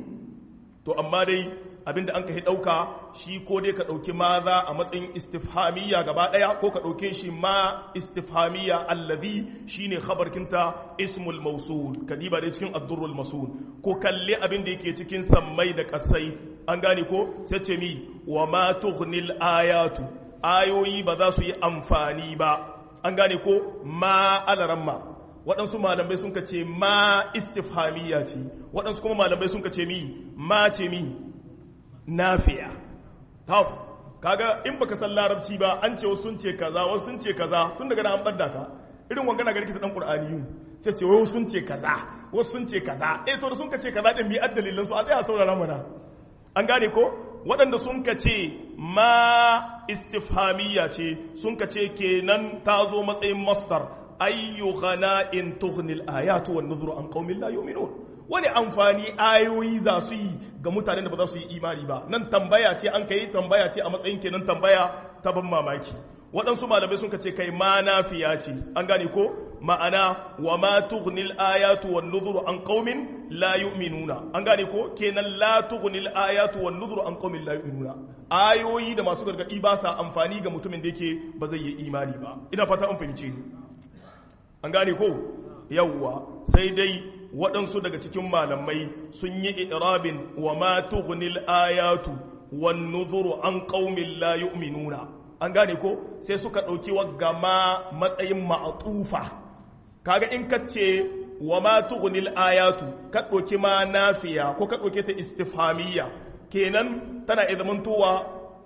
A: to amma dai abinda an kai dauka shi ko dai ka dauki madha a matsayin istifhamiyya gaba daya ko ka dauke shi ma istifhamiyya allazi shine khabarkinta ismul mawsul kadiba dai cikin ad-durrul masul ko kalle abinda yake cikin sammai da kasai an gane ko sai ce mi wa ma tughnil ayatu ayoyi ba za su yi amfani ba an gane ko ma alaramma waɗansu malamai sun ka ce ma istifhamiyya ce waɗansu kuma malamai sun ka ce mi ma ce mi nafiya tau kaga in baka san larabci ba an ce wasu sun ce kaza wasu sun ce kaza tun daga an badda ka irin wangana ga rikita dan qur'ani sai ce wasu sun ce kaza wasu sun ce kaza to da sun ka ce kaza din bi addalilan su a tsaya saurara mana an gane ko waɗanda sun ka ce ma istifhamiyya ce sun ka ce kenan ta zo matsayin masdar ayyu ghana'in tughnil ayatu wan nuzuru an qaumin la yu'minun wani amfani ayoyi za su yi ga mutanen da ba za su yi imani ba nan tambaya ce an kai tambaya ce a matsayin kenan tambaya ta ban mamaki waɗansu malamai sun ce kai ma nafiya ce an gane ko ma'ana wa ma tughnil ayatu wan nuzuru an qaumin la yu'minuna an gane ko kenan la tughnil ayatu wan nuzuru an qaumin la yu'minuna ayoyi da masu gargadi ba sa amfani ga mutumin da yake ba zai yi imani ba ina fata an fahimce ni an gane ko yawwa sai dai waɗansu daga cikin malamai sun yi irabin wa ma tughnil ayatu wan nuzuru an qaumin la yu'minuna an gane ko sai suka dauki wagga ma matsayin ma'tufa kaga in kace wa ma tughnil ayatu ka dauki ma nafiya ko ka dauke ta istifhamiyya kenan tana izmantowa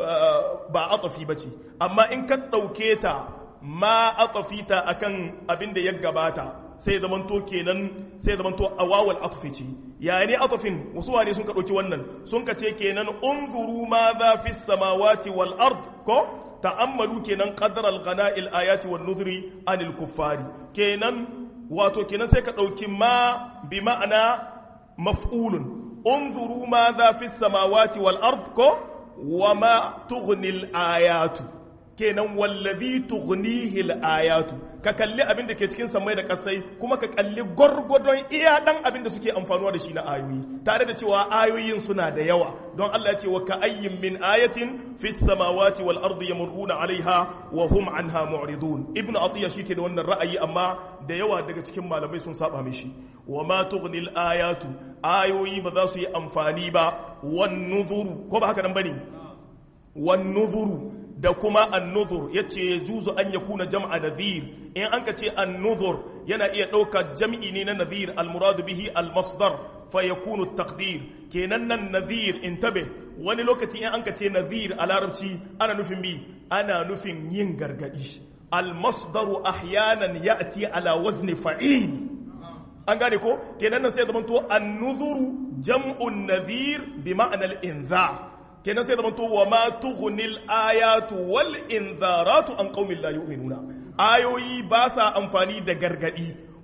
A: ba atafi bace amma in ka dauke ta ma atafita akan abin da ya gabata sai zamanto kenan sai zamanto awawal atfi ce yani atfin wasu wane sun ka dauki wannan sun ka ce kenan unzuru ma za fi samawati wal ard ko ta'ammalu kenan qadar al ghana'il ayati wan nuzri anil kuffari kenan wato kenan sai ka dauki ma bi ma'ana maf'ulun unzuru ma za fi samawati wal ard ko wa ma tughnil ayatu kenan wallazi tughnihi al-ayatu ka kalli abin da ke cikin samai da kasai kuma ka kalli gurgudon iya dan abin da suke amfanuwa da shi na ayoyi tare da cewa ayoyin suna da yawa don Allah ya ce wa ka ayyin min ayatin fis samawati wal ardi yamurruna alaiha wa hum anha mu'ridun ibnu atiya shike da wannan ra'ayi amma da yawa daga cikin malamai sun saba mishi wa ma tughnil ayatu ayoyi ba za su yi amfani ba wan nuzuru ko ba haka nan bane wan nuzuru da kuma annuzur yace yajuzu an yakuna jam'a nadhir in anka ce annuzur yana iya dauka jam'i ne na nadhir almurad bihi almasdar fa yakunu at-taqdir kenan nan nadhir intabe wani lokaci in anka ce nadhir a larabci ana nufin bi ana nufin yin gargadi almasdaru ahyanan ya'ti ala wazni fa'il an gane ko kenan nan sai zaman to annuzuru jam'un nadhir bi ma'na al-inzar kenan sai zamanto wa ma tughnil ayatu wal inzaratu an qaumin la yu'minuna ayoyi ba sa amfani da gargadi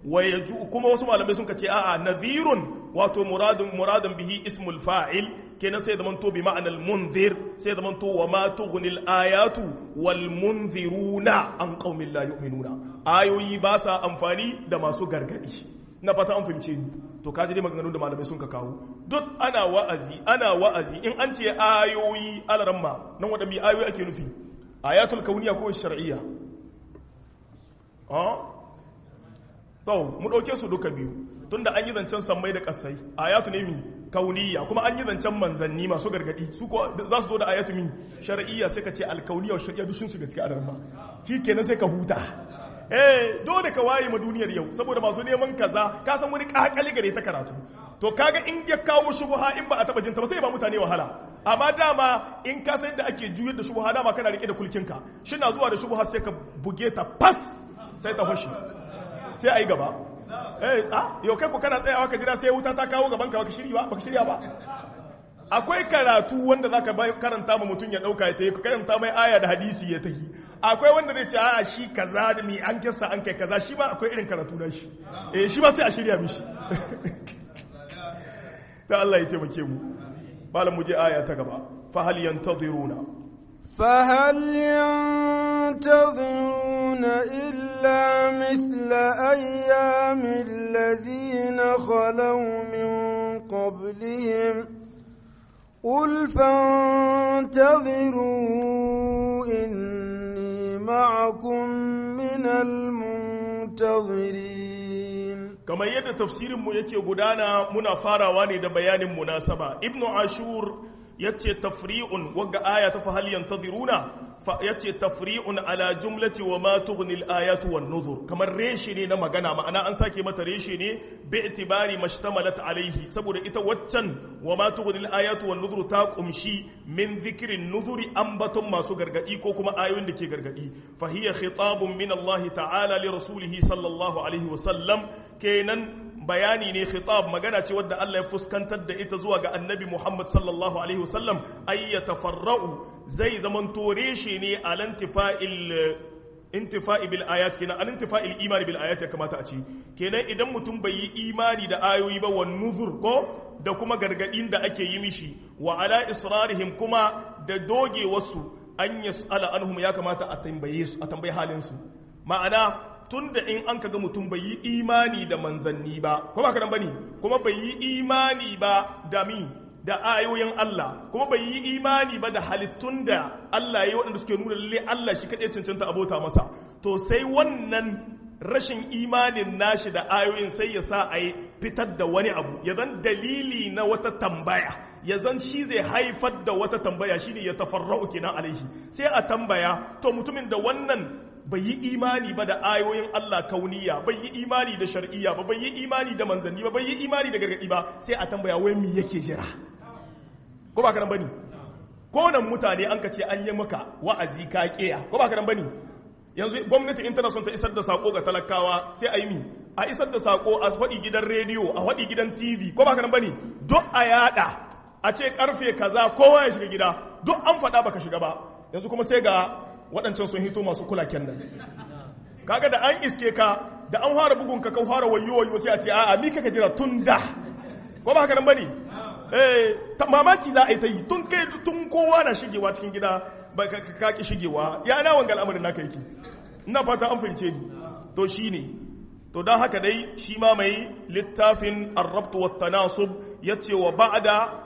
A: kuma wasu malamai sun kace a'a nadhirun wato muradun bihi ismul fa'il kenan sai zaman to bi ma'anal munzir sai zaman to wa ma tughnil ayatu wal munziruna an qaumin la yu'minuna ayoyi ba sa amfani da masu gargadi na fata an fahimce ni to kaji dai maganganun da malamai sun ka kawo duk ana wa'azi in an ce ayoyi alaramma nan wadanne ayoyi ake nufi ayatul kauniyya ko shar'iyya to mu dauke su duka biyu tunda an yi zancen sammai da kasai ayatu ne mi kauniyya kuma an yi zancen manzanni masu gargadi su ko za su zo da ayatu mi shar'iyya sai ka ce alkauniyya wa shar'iyya dushin su ga cikin alarma kenan sai ka huta dole ka waye ma duniyar yau saboda masu neman kaza ka san wani kakali gare ta karatu to kaga in ya kawo shubha in ba a taba jinta ba sai ba mutane wahala amma dama in ka san da ake juyar da shubha dama kana rike da kulkinka shi na zuwa da shubha sai ka buge ta fas sai ta fashi sai ayi gaba yau kai ko kana tsayawa ka jira sai wuta ta kawo gaban ka baka shirya ba akwai karatu wanda zaka karanta ma mutum ya dauka ya tayi ka karanta mai aya da hadisi ya tayi akwai wanda zai ce a shi kaza da mi an kissa an kai kaza shi ba akwai irin karatu na shi shi ba sai a shirya mishi ta Allah ya taimake mu malam mu je aya ta gaba fa hal yantaziruna
B: illa mithla ayyamil ladhina khalaw min qablihim قل فانتظروا إني معكم من المنتظرين
A: كما يد تفسير mu yake gudana muna farawa ne da bayanin munasaba ibnu ashur yace tafri'un wagga aya ta fa hal yantaziruna yace tafri'un ala jumlati wa ma tughni al-ayatu wan nuzur kamar reshe ne na magana ma'ana an sake mata reshe ne bi itibari mashtamalat alaihi saboda ita waccan wa ma tughni al-ayatu wan nuzur ta kumshi min dhikrin nuzuri ambaton masu gargadi ko kuma ayoyin da ke gargadi fa hiya khitabun min Allah ta'ala li rasulihi sallallahu alaihi wa sallam kenan bayani ne khitab magana ce wadda Allah ya fuskantar da ita zuwa ga annabi Muhammad sallallahu alaihi wasallam ay yatafarra'u zai zaman tore shi ne intifa'i bil ayat kenan intifa'il imani bil ayat ya kamata a ce kenan idan mutum bai yi imani da ayoyi ba wan nuzur ko da kuma gargadin da ake yi mishi wa ala israrihim kuma da doge wasu an yas'ala anhum ya kamata a tambaye halin su ma'ana tunda in an kaga mutum bai yi imani da manzanni ba ko ba kadan bane kuma bai yi imani ba da da ayoyin Allah kuma bai yi imani ba da halittun da Allah yayi waɗanda suke nuna lalle Allah shi kadai cancanta abota masa to sai wannan rashin imanin nashi da ayoyin sai ya sa a fitar da wani abu ya zan dalili na wata tambaya ya zan shi zai haifar da wata tambaya shine ya tafarra'u kenan alaihi sai a tambaya to mutumin da wannan bai yi imani ba da ayoyin Allah kauniya bai yi imani da shar'iyya ba bai yi imani da manzanni ba bai yi imani da gargadi ba sai a tambaya wai me yake jira ko ba karan bane ko nan mutane an ka ce an yi maka wa'azi ka kiya ko ba karan bane yanzu gwamnati in tana son ta isar da sako ga talakawa sai a yi a isar da sako a faɗi gidan rediyo a faɗi gidan TV ko ba karan bane duk a yada a ce karfe kaza kowa ya shiga gida duk an faɗa baka shiga ba yanzu kuma sai ga waɗancan sun hito masu kulaken nan kaga da an iske ka da an fara bugun ka fara wayo sai a ce a'a mi kaka jira tun da ko ba haka nan bane mamaki za a yi ta yi tun kowa na shigewa cikin gida ba ka ki shigewa ya na wanga al'amarin naka yake ina fata an fahimce ni to shine to dan haka dai shi ma mai littafin ar-rabt wa at-tanasub yace wa ba'da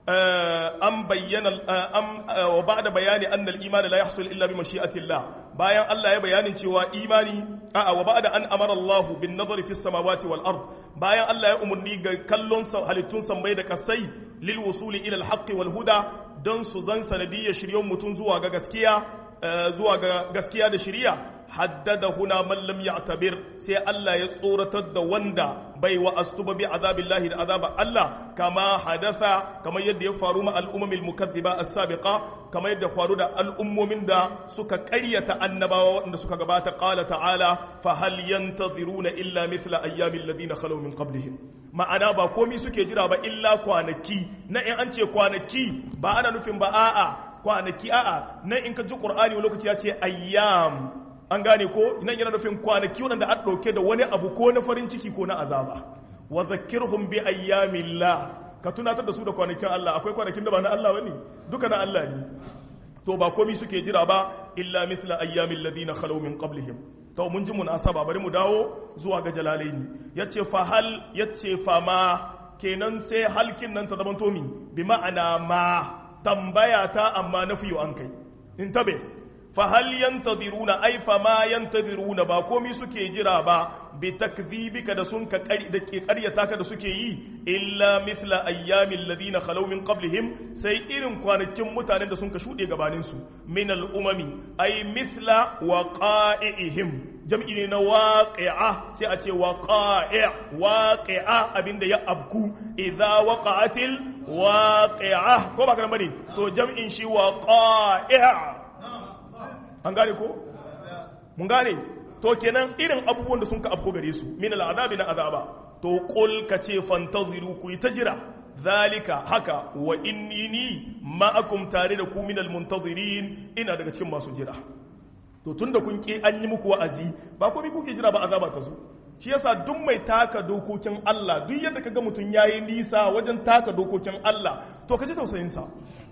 A: wa ba'da bayani anna al-iman la yahsul illa bi mashi'ati Allah bayan Allah ya bayanin cewa imani wa ba'da an amara Allah bin nadari fi samawati wal ard bayan Allah ya umurni ga kallon halittun sammai da kasai lil wusuli ila al-haqqi wal huda don su zan sanadiyyar shiryon mutum zuwa ga gaskiya da shiriya haddada huna man lam ya'tabir sai Allah ya tsoratar da wanda bai wa astuba bi azabillahi da azaba Allah kama hadatha kamar yadda ya faru ma al'ummil mukaththiba as-sabiqa kamar yadda faru da al'ummomin da suka ƙaryata annabawa wanda suka gabata qala ta'ala fa hal yantaziruna illa mithla ayyamil ladina khalaw min qablihim ma'ana ba komai suke jira ba illa kwanaki na in an ce kwanaki ba ana nufin ba a'a kwanaki a'a nan in ka ji qur'ani wani lokaci ya ce ayyam an gane ko nan yana nufin kwanaki wanda an dauke da wani abu ko na farin ciki ko na azaba wa zakkirhum bi ayyamillah ka tunatar da su da kwanakin Allah akwai kwanakin da ba na Allah bane duka na Allah ne to ba komai suke jira ba illa mithla ayyamil ladina khalaw min qablihim to mun ji munasaba bari mu dawo zuwa ga jalalaini yace fa hal yace fa ma kenan sai halkin nan ta zamanto mi bi ma'ana ma tambaya ta amma nafiyu an kai in tabe fa hal yantadiruna ay fa ma yantadiruna ba komai suke jira ba bi takdhibika da sun ka da ke ƙaryata ka da suke yi illa mithla ayyamil ladina khalaw min qablihim sai irin kwanakin mutanen da sun ka shude gabanin su min al umami ay mithla waqa'ihim jam'i ne na waqi'a sai a ce waqi'a abinda ya abku idza waqa'atil waqi'a ko ba kana bane to jam'in shi waqa'i' an gane ko mun gane to kenan irin abubuwan da sun ka afko gare su min al'azabi na azaba to qul ka ce fantaziru ku yi ta jira zalika haka wa innini ma'akum tare da ku min almuntazirin ina daga cikin masu jira to tunda kun ki an yi muku wa'azi ba komai kuke jira ba azaba ta zo shi yasa duk mai taka dokokin Allah duk yadda kaga mutun yayi nisa wajen taka dokokin Allah to kaje tausayin sa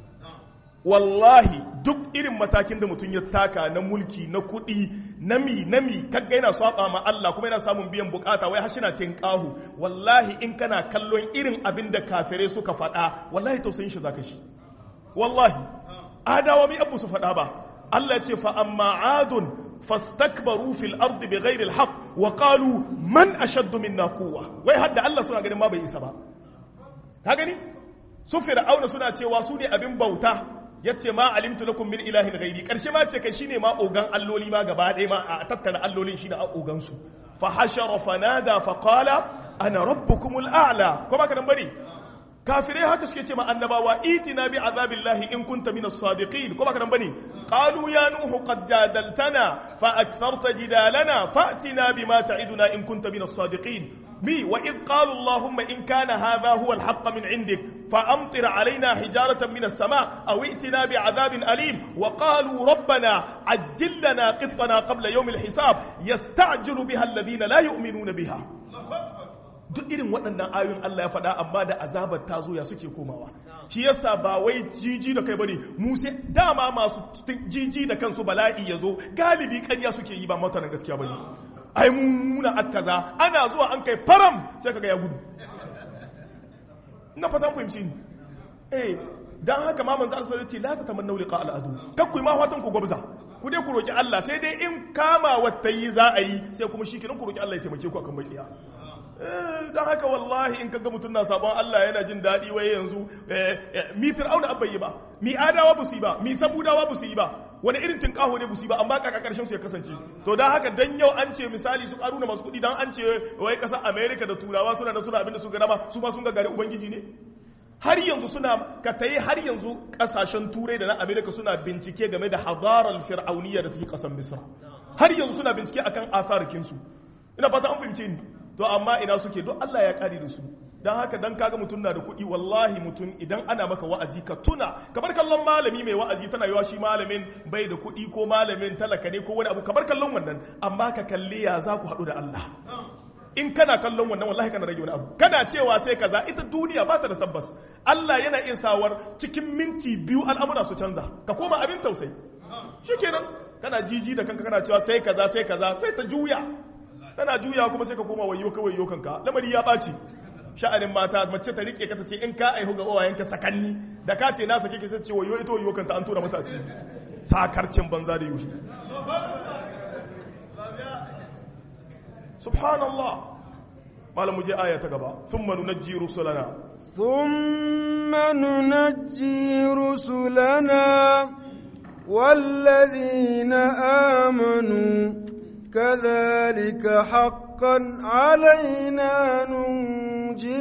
A: wallahi duk irin matakin da mutum ya taka na mulki na kuɗi nami kaga yana swaba ma Allah kuma yana samun biyan bukata wai hashina tinqahu wallahi in kana kallon irin abin da kafirai suka faɗa wallahi tausayin shi zaka shi wallahi adawa mi abu su faɗa ba Allah ya ce fa amma adun fastakbaru fil ardi bighairi alhaq wa qalu man ashaddu minna quwwa wai hadda Allah suna ganin ma bai isa ba ka gani su fir'auna suna cewa su ne abin bauta yace ma alimtu lakum min ilahin ghairi karshe ma ce kai shine ma ogan alloli ma gaba ɗaya ma a tattara allolin shine a ogan su fa hashara fanada fa qala ana rabbukumul a'la ko baka nan bari kafirai haka suke ce ma annabawa itina bi azabillahi in kunta minas sadiqin ko baka nan bane qalu ya nuhu qad jadaltana fa aktharta jidalana fa'tina bima ta'iduna in kunta minas sadiqin وإذ قالوا اللهم إن كان هذا هو الحق من عندك فأمطر علينا حجارة من السماء أو ائتنا بعذاب أليم وقالوا ربنا عجل لنا قطنا قبل يوم الحساب يستعجل بها الذين لا يؤمنون بها duk irin waɗannan ayoyin Allah ya faɗa amma da azabar ta zo ya suke komawa shi yasa ba wai jiji da kai bane mu sai dama masu jiji da kansu bala'i ya zo galibi ƙarya suke yi ba mutanen gaskiya bane ai muna akaza ana zuwa an kai faram sai kaga ya gudu ina fatan fahimci ni dan haka ma manzo Allah sallallahu alaihi wasallam ce la tatamannu liqa al-adu kakku ma fatan ku gwabza ku dai ku roki Allah sai dai in kama wata yi za a yi sai kuma shikenan ku roki Allah ya taimake ku akan makiya dan haka wallahi in kaga mutun na sabon Allah yana jin dadi waye yanzu mi fir'auna abai ba mi adawa ba su yi ba mi sabudawa ba su yi ba wani irin tinkaho ne busi ba amma kaka karshen su ya kasance to dan haka dan yau an ce misali su karuna masu kudi dan an ce wai kasar America da turawa suna abinda su ga dama su ma sun ga gare ubangiji ne har yanzu suna kataye har yanzu kasashen turai da na America suna bincike game da hadarar fir'auniyya da take kasar Misra har yanzu suna bincike akan asarikin su ina fata an fahimce ni to amma ina suke don Allah ya kare da su dan haka dan kaga mutum na da kuɗi wallahi mutum idan ana maka wa'azi ka tuna kamar kallon malami mai wa'azi tana yiwa shi malamin bai da kuɗi ko malamin talaka ne ko wani abu kamar kallon wannan amma ka kalli ya za ku haɗu da Allah in kana kallon wannan wallahi kana rage wani abu kana cewa sai kaza ita duniya ba ta da tabbas Allah yana iya sawar cikin minti 2 al'amura su canza ka koma abin tausayi shikenan kana jiji da kanka kana cewa sai kaza sai ta juya tana juya kuma sai ka koma wayo kanka lamari ya ɓaci sha'anin mata mace ta rike ka ta ce in ka aihu ga uwayenka sakanni da ka ce na sake ki sai ce wayo ito wayo kanta an tura mata asiri sakarcin banza da yushi subhanallah malam muje aya ta gaba thumma nunajji rusulana
B: والذين آمنوا كذلك حقا علينا ننجي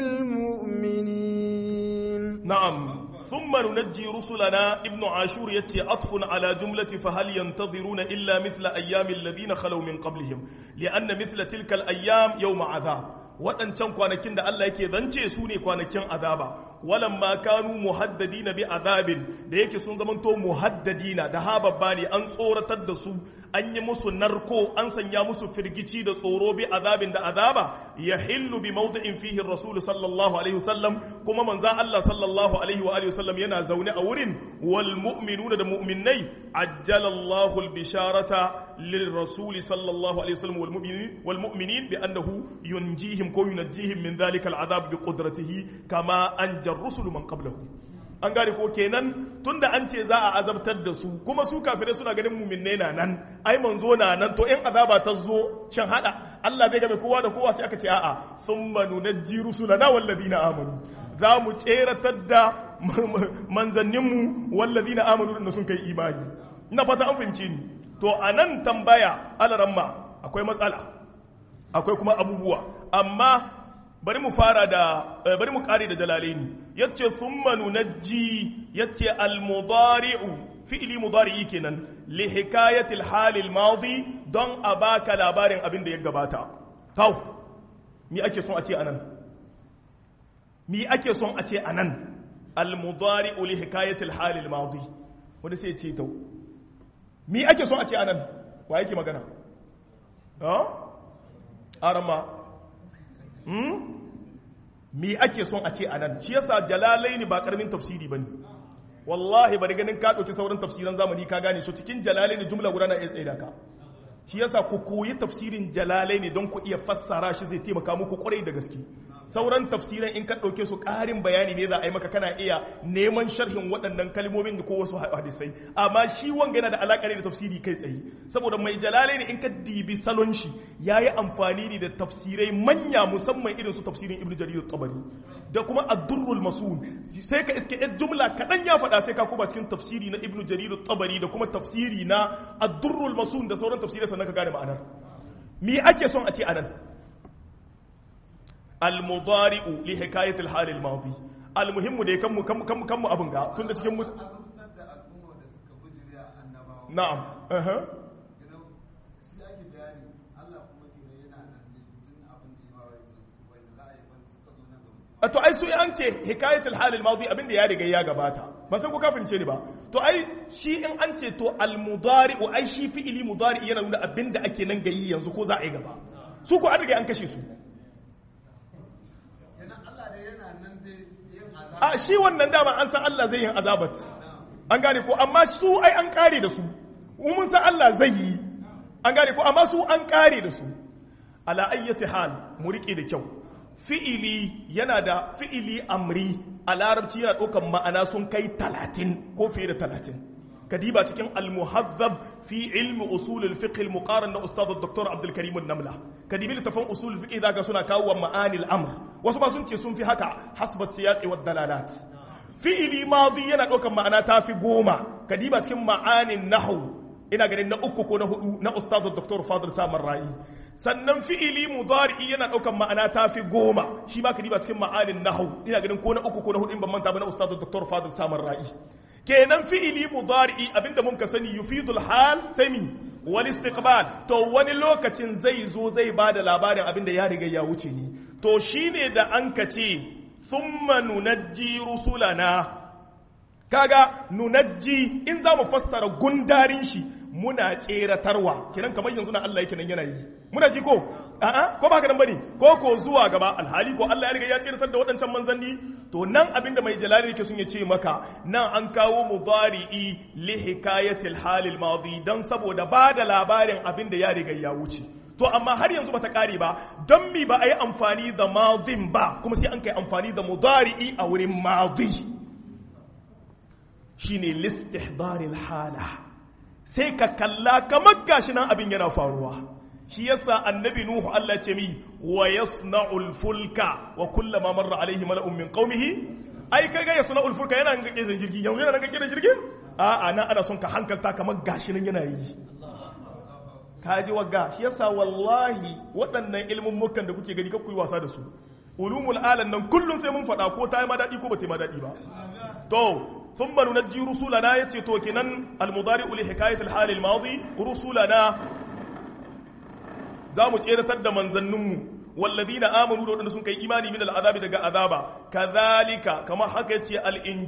B: المؤمنين
A: نعم ثم ننجي رسلنا ابن عاشور يتي عطف على جملة فهل ينتظرون إلا مثل أيام الذين خلوا من قبلهم لأن مثل تلك الأيام يوم عذاب waɗancan kwanakin da Allah yake zance su ne kwanakin azaba walamma kanu muhaddadina bi azabin da yake sun zamanto muhaddadina da hababba ne an tsoratar da su an yi musu narko an sanya musu firgici da tsoro bi azabin da azaba yahillu bi mawdi'in fihi ar-rasul sallallahu alaihi wasallam kuma manzo Allah sallallahu alaihi wa alihi wasallam yana zaune a wurin wal mu'minuna da mu'minnai ajjala Allahu al-bisharata lil-rasul sallallahu alaihi wasallam wal mu'minin bi annahu yunjihim ko yunajjihim min dhalika al-azab bi qudratihi kama anja ar-rusul man qablahu. An gane ko kenan tunda an ce za a azabtar da su kuma su kafirai suna ganin mu'minai na nan ai manzo na nan to in azaba ta zo shan hada Allah bai game kowa da kowa sai aka ce a'a thumma nunajji rusulana wal ladina amanu za mu tseratar da manzanninmu wal ladina amanu da sun kai imani. Ina fata an fahimce ni. To anan tambaya alaramma akwai matsala akwai kuma abubuwa amma bari mu kare da jalalaini yace thumma nunajji yace al-mudari'u fi'li mudari'i kenan li hikayati al-hal al-madi don abaka labarin abin da ya gabata. Tau mi ake son a ce anan al-mudari'u li hikayati al-hal al-madi wanda sai ce tau mi ake son a ce anan wa yake magana arama me ake son a ce anan shi yasa jalalaini ba karamin tafsiri bane wallahi bari ganin ka dauki sauran tafsiran zamani ka gane so cikin jalalaini jumla guda na tsaye da ka shi yasa ku koyi tafsirin jalalaini don ku iya fassara shi zai taimaka muku kwarai da gaske sauran tafsiran in ka dauke su karin bayani ne za a yi maka kana iya neman sharhin waɗannan kalmomin da ko wasu hadisai amma shi wanga yana da alaka ne da tafsiri kai tsaye saboda mai jalalaini in ka dibi salon shi yayi amfani ne da tafsirai manya musamman irin su tafsirin Ibn Jarir at-Tabari da kuma ad-Durrul Masun sai ka iske jumla kadan ya faɗa sai ka kuma cikin tafsiri na Ibn Jarir at-Tabari da kuma tafsiri na ad-Durrul Masun da sauran tafsirai sannan ka gane ma'anar me ake son a ce anan al-mudari'u li hikayati al-hal al-madi al-muhimmu da kan mu abun ga tunda cikin na'am to ai su an ce hikayatul hal al-madi abinda ya riga ya gabata ba sai ku kafince ni ba to ai shi in an ce to al-mudari'u ai shi fi'ili mudari yana nuna abinda ake nan gayi yanzu ko za a yi gaba su ko an riga an kashe su a shi wannan dama an san Allah zai yin azabat an gane ko amma su ai an kare da su mun san Allah zai yi an gane ko amma su an kare da su ala ayyati hal mu rike da kyau fi'ili yana da fi'ili amri a larabci yana ɗaukan ma'ana sun kai 30 ko fiye da 30 kadiba cikin al-muhazzab fi ilmi usul al-fiqh al-muqaran na ustad dr Abdul Karim an-Namla kadibi littafin usul al-fiqh zaka suna kawo ma'ani al-amr wasu ba sun ce sun fi haka hasba siyaqi wa dalalat fi'ili madi yana ɗaukan ma'ana tafi 10 kadiba cikin ma'anin nahwu ina ganin na 3 ko na 4 na ustad dr Fadil Samar Ra'i sannan fi'ili mudari'i yana daukan ma'ana tafi 10 shi ma kadiba cikin ma'anin nahwu ina ganin ko na 3 ko na 4 in ban manta ba na ustad dr Fadil Samar Ra'i kenan fi'ili mudari'i abinda mun ka sani yufidul hal sai mi wal istiqbal to wani lokacin zai zo zai bada labarin abinda ya riga ya wuce ni to shine da an ka ce thumma nunajji rusulana kaga nunajji in za mu fassara gundarin shi muna tseratarwa kenan kamar yanzu na Allah yake nan yana yi muna ji ko a'a ko ba ka nan bane ko zuwa gaba alhali ko Allah ya riga ya tseratar da waɗancan manzanni to nan abinda mai jalali yake sun ya ce maka nan an kawo mudari'i li hikayatil halil madi dan saboda ba da labarin abinda ya riga ya wuce to amma har yanzu bata kare ba don mi ba a yi amfani da madin ba kuma sai an kai amfani da mudari'i a wurin madi shine listihdaril hala sai ka kalla kamar gashi nan abin yana faruwa shi yasa annabi nuhu Allah ce mi wa yasna'ul fulka wa kullama marra alaihi mala'un min qaumihi ai kaga yasna'ul fulka yana ga kiran jirgi yanzu yana ga kiran jirgi a nan ana son ka hankalta kamar gashi nan yana yi kaji wagga shi yasa wallahi waɗannan ilmin mukan da kuke gani kakku yi wasa da su ulumul alan nan kullun sai mun faɗa ko ta yi ma daɗi ko ba ta yi ma daɗi ba to ثم ننجي رسولنا يتوكنا المضارع لحكاية الحال الماضي رسولنا زامو تيرتر da manzanninmu والذين آمنوا دون سن kai imani min al'azabi daga azaba kadhalika kama haka yace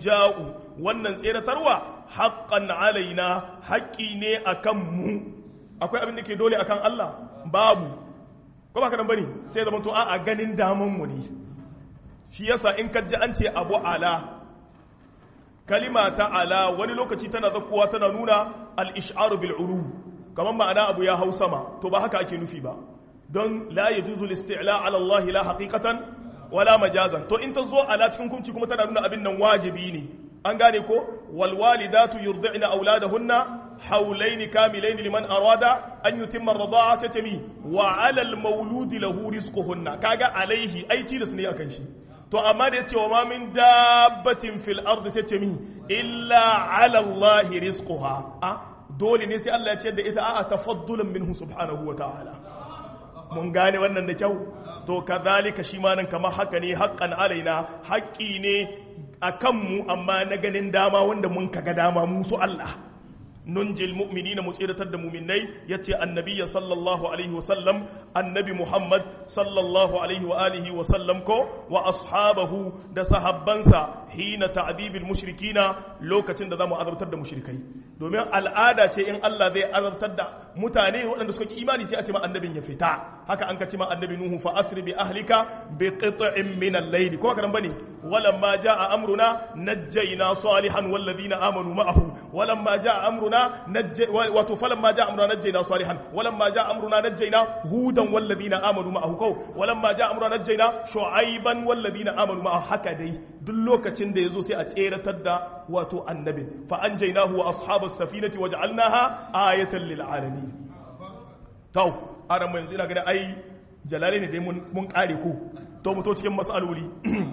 A: al-inja'u wannan tseratarwa haqqan alaina haqqi ne akan mu akwai abin da ke dole akan Allah babu ko ba ka nan bane sai zaman to a ganin daman mu ne shi yasa in ka ji an ce abu ala kalima ta ala wani lokaci tana zakkuwa tana nuna al-ish'aru bil ulu kamar ma'ana abu ya hau sama to ba haka ake nufi ba don la yajuzu al-isti'la ala Allah la haqiqatan wala majazan to in ta zo ala cikin kumci kuma tana nuna abin nan wajibi ne an gane ko wal walidatu yurdi'na auladahunna hawlayn kamilayn liman arada an yutimma ar-rida'a satami wa 'ala al-mawlud lahu rizquhunna kaga alaihi ai ci da ne akan shi to amma da yace wa ma min dabbatin fil ardi satami illa 'ala Allah rizquha dole ne sai Allah ya ce da ita a tafaddulan minhu subhanahu wa ta'ala mun gane wannan da kyau to kadhalika shi ma nan kamar haka ne haqqan alaina haƙƙi ne akan mu amma na ganin dama wanda mun kaga dama mu su Allah nunjil mu'minina mu tsiratar da mu'minai yace annabi sallallahu alaihi wasallam annabi Muhammad sallallahu alaihi wa alihi wasallam ko wa ashabahu da sahabbansa hina ta'dibil mushrikina lokacin da zamu azabtar da mushrikai domin al'ada ce in Allah zai azabtar da mutane waɗanda suka ki imani sai a ce ma annabin ya fita haka an ka ce ma annabi nuhu fa asri bi ahlika bi qit'in min al-layl ko haka nan bane walamma jaa amruna najjayna salihan wal ladina amanu ma'ahu walamma jaa amruna wato falamma jaa amruna najjayna salihan walamma jaa amruna najjayna hudan wal ladina amanu ma'ahu ko walamma jaa amruna najjayna shu'ayban wal ladina amanu ma'ahu haka dai duk lokacin da yazo sai a tseratar da wato annabin fa anjaynahu wa ashabas safinati waj'alnaha ayatan lil alamin to aran mu yanzu ina ga ai jalale ne dai mun kare ku to mu to cikin masaloli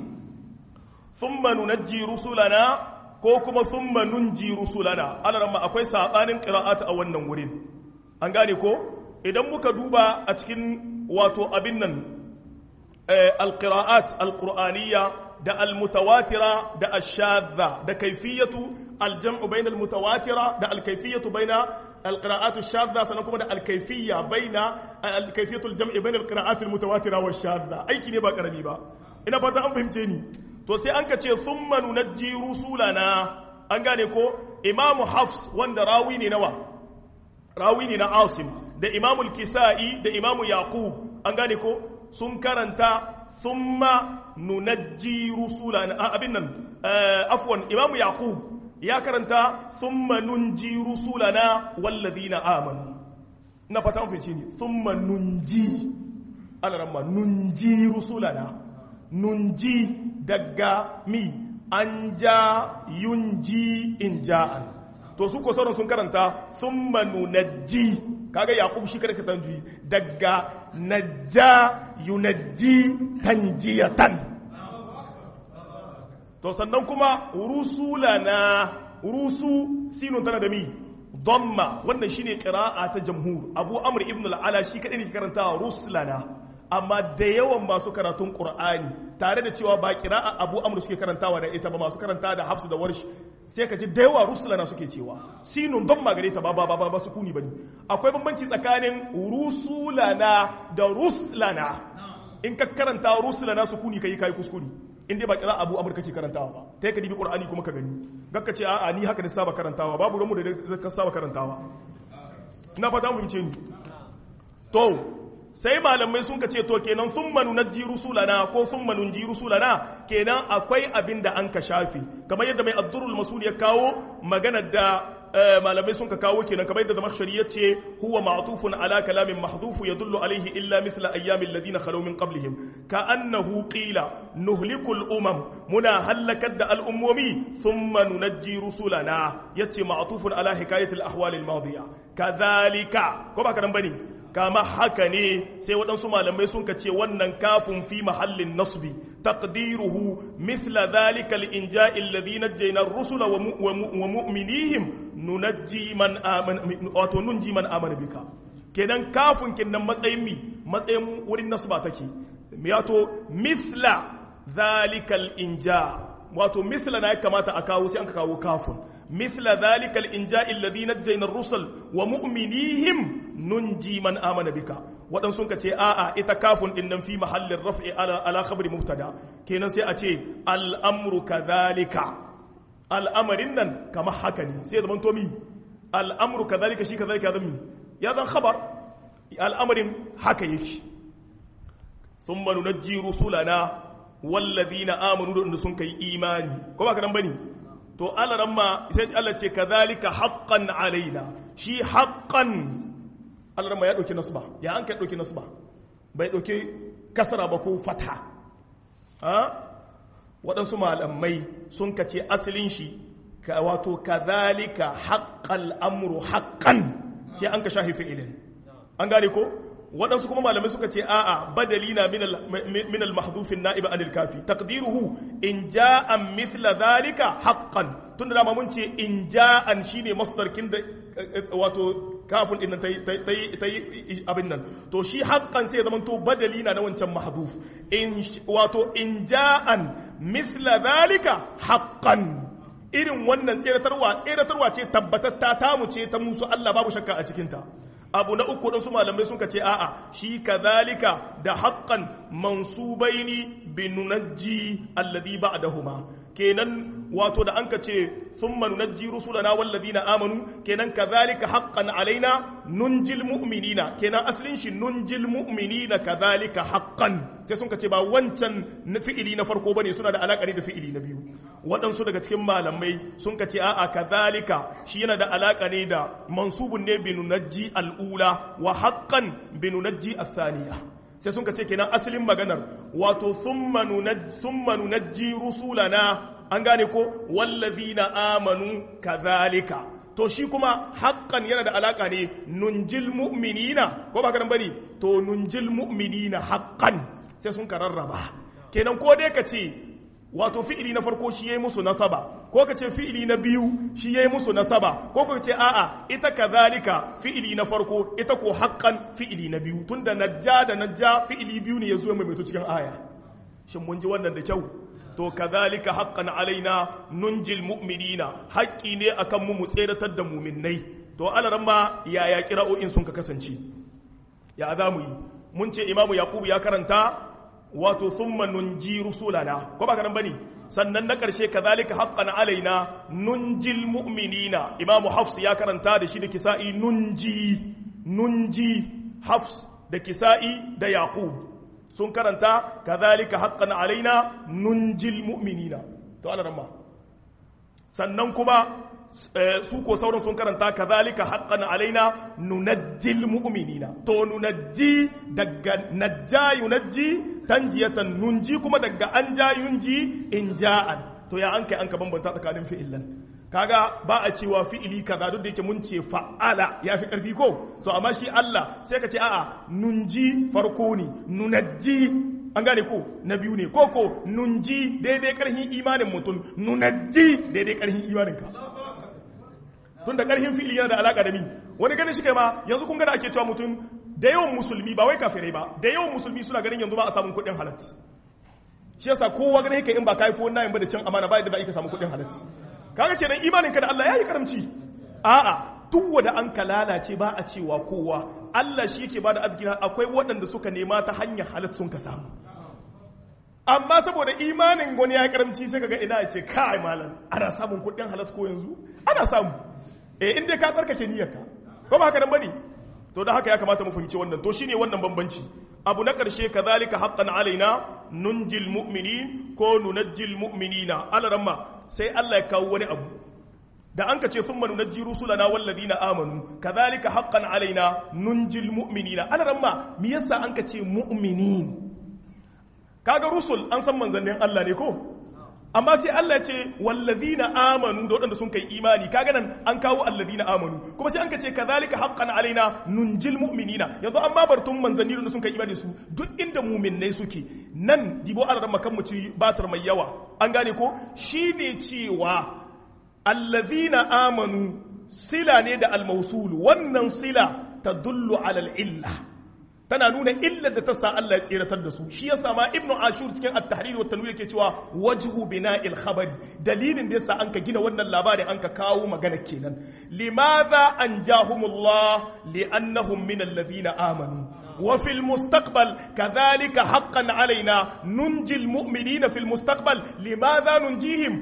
A: thumma nunajji rusulana ko kuma thumma nunji rusulana alaran ma akwai sabanin qira'at a wannan wurin an gane ko idan muka duba a cikin wato abin nan alqira'at alqur'aniyya da almutawatira da ashadha da kayfiyatu aljam'u bayna almutawatira da alkayfiyatu bayna alqira'at ashadha sanan kuma da alkayfiyya bayna alkayfiyatu aljam'i bayna alqira'at almutawatira washadha aiki ne ba karami ba ina fata an fahimce ni to sai an ka ce thumma nunajji rusulana an gane ko imamu hafs wanda rawi ne na asim da imamu al-kisa'i da imamu yaqub an gane ko sun karanta thumma nunajji rusulana abin nan afwan imamu yaqub ya karanta thumma nunji rusulana walladhina amanu na fata an fice ni thumma nunji alaramma nunji rusulana nunji daga mi an ja yunji inja'an to su ko sauran sun karanta thumma nunajji kaga yaqub shi kada ka tanji daga najja yunajji tanjiyatan to sannan kuma rusu sinun tana da mi dhamma wannan shine qira'a ta jamhur abu amr ibn al-ala shi kadai ne karanta rusulana amma da yawan masu karatun qur'ani tare da cewa ba qira'a abu amr suke karantawa da ita ba masu karanta da hafsu da warsh sai ka ji da yawa rusulana suke cewa sinun dhamma gare ta ba sukuni bane akwai bambanci tsakanin rusulana da ruslana in ka karanta rusulana sukuni kai kuskure in dai ba kira abu amur kake karantawa ba ta yi ka dibi ƙur'ani kuma ka gani gakka ce a'a ni haka ne saba karantawa babu ranmu da ka saba karantawa na fata mu ce ni to sai malamai sun ka ce to kenan sun manu na ji rusulana ko sun manu ji rusulana kenan akwai abin da an ka shafi kamar yadda mai abdurul masul ya kawo magana da malamai sun ka kawo kenan kamar yadda zamakhshari yace huwa ma'tufun ala kalamin mahdhuf yadullu alayhi illa mithla ayyamil ladina khalu min qablihim ka annahu qila nuhlikul muna halakar da al'ummomi thumma nunajji rusulana yace ma'tufun ala hikayatil ahwal al madiya kadhalika ko ba kadan bane kama haka ne sai waɗansu malamai sun ka ce wannan kafin fi mahallin nasbi taqdiruhu mithla dhalika al-inja'i alladhi najjayna ar-rusula wa mu'minihim nunajji man amana wato nunji man amana bika kenan kafin kinnan matsayin wurin nasba take wato mithla dhalika al-inja wato mithla na kamata a kawo sai an ka kawo kafin mithla dhalika al-inja'i alladhi najjayna ar-rusul wa mu'minihim nunji man amana bika wadan sun kace a'a ita kafun din nan fi mahallin raf'i ala khabri mubtada kenan sai a ce al'amru kadhalika al'amarin nan kamar haka ne sai zaman to mi al'amru kadhalika shi kadhalika zan mi ya zan khabar al'amarin haka yake thumma nunajji rusulana wallazina amanu da sun kai imani ko ba ka nan bane to Allah ramma sai Allah ce kadhalika haqqan alaina shi haqqan Allah ramma ya dauki nasba ya an kai dauki nasba bai dauki kasra ba ko fatha waɗansu malamai sun kace asalin shi wato kadhalika haqqal amru haqqan sai an ka shahi fi'ilin an gane ko waɗansu kuma malamai suka ce a'a badali na min al-mahdhufin na'ib anil kafi taqdiruhu in ja'a mithla dhalika haqqan tunda da mun ce in ja'an shine masdar kin da wato kafin din tayi abin nan to shi haqqan sai ya zama to badali na wancan mahdhuf in ja'an mithla dhalika haqqan irin wannan tseratarwa ce tabbatatta ta mu ce ta musu Allah babu shakka a cikin ta abu na uku su malamai sun ce a'a shi kadhalika da haqqan mansubaini binunajji alladhi ba'dahuma kenan wato da anka ce thumma nunajji rusulana walladhina amanu kenan kadhalika haqqan alaina nunjil mu'minina kenan aslin shi nunjil mu'minina kadhalika haqqan sai sun ce ba wancan fi'ili na farko bane suna da alaka da fi'ili na biyu waɗansu daga cikin malamai sun ce a'a kadhalika shi yana da alaka ne da mansubun ne binunajji al'ula wa haqqan binunajji athaniya sai sun ce kenan asalin maganar wato thumma nunajji rusulana an gane ko wallazina amanu kadhalika to shi kuma haqqan yana da alaka ne nunjil mu'minina ko ba karan bane to nunjil mu'minina haqqan sai sun kararraba kenan ko dai ka ce wato fi'ili na farko shi yayi musu nasaba ko ka ce fi'ili na biyu shi yayi musu nasaba ko ka ce a'a ita kadhalika fi'ili na farko ita ko haqqan fi'ili na biyu tunda najja fi'ili biyu ne yazo mai mai cikin aya shin mun ji wannan da kyau to kadhalika haqqan alaina nunjil mu'minina haqqi ne akan mu tseratar da mu'minnai to alaran ma yaya kira'o'in sun ka kasance ya zamu yi mun ce imamu yaqub ya karanta wato thumma nunji rusulana ko ba kanan bane sannan na karshe kadhalika haqqan alaina nunjil mu'minina imamu hafs ya karanta da shi da kisa'i nunji hafs da kisa'i da yaqub sun karanta kadhalika haqqan alaina nunjil mu'minina to Allah ramma sannan kuma su ko sauran sun karanta kadhalika haqqan alaina nunajjil mu'minina to nunajji daga najja yunajji tanjiyatan nunji kuma daga anja yunji inja'an to ya an kai an ka bambanta tsakanin fi'ilan kaga ba a cewa fi'ili kaza duk da yake mun ce fa'ala ya fi karfi ko to amma shi Allah sai ka ce a'a nunji farko ne nunajji an gane ko na biyu ne ko nunji daidai karhin imanin mutum nunajji daidai karhin imanin ka tun da karhin fi'ili yana da alaka da ni wani ganin shi kai ma yanzu kun gana ake cewa mutum da yawan musulmi ba wai kafirai ba da yawan musulmi suna ganin yanzu ba a samun kuɗin halatti shi yasa kowa ganin yake in ba kai fo nayin ba da can amana ba yadda ba ka samu kuɗin halatti kaga kenan imanin ka da Allah yayi karamci a'a duk wanda an kalalace ba a cewa kowa Allah shi yake bada arziki akwai waɗanda suka nema ta hanyar halat sun ka samu amma saboda imanin wani ya karamci sai kaga ina ce kai malam ana samun kuɗin halat ko yanzu ana samu in dai ka tsarkake niyyarka ko ba haka nan bane to da haka ya kamata mu fahimci wannan to shine wannan bambanci abu na karshe kadhalika haqqan alaina nunjil mu'minin ko nunajjil mu'minina alaramma sai Allah ya kawo wani abu da an ka ce thumma nunajji rusulana walladhina amanu kadhalika haqqan alaina nunjil mu'minina alaramma me yasa an ka ce mu'minin kaga rusul an san manzannin Allah ne ko amma sai Allah ya ce wallazina amanu da wadanda sun kai imani kaga nan an kawo allazina amanu kuma sai an ka ce kadhalika haqqan alaina nunjil mu'minina yanzu an babartun manzanni da sun kai imani su duk inda mu'minnai suke nan dibo Allah makan mu ci batar mai yawa an gane ko shine cewa allazina amanu sila ne da al-mawsul wannan sila tadullu ala al-illa tana nuna illar da ta sa Allah ya tseratar da su shi yasa ma ibnu ashur cikin at-tahrir wa tanwir yake cewa wajhu bina'il khabari dalilin da yasa anka gina wannan labarin anka kawo magana kenan limadha anjahumullah li'annahum min alladhina amanu wa fil mustaqbal kadhalika haqqan alaina nunjil mu'minina fil mustaqbal limadha nunjihim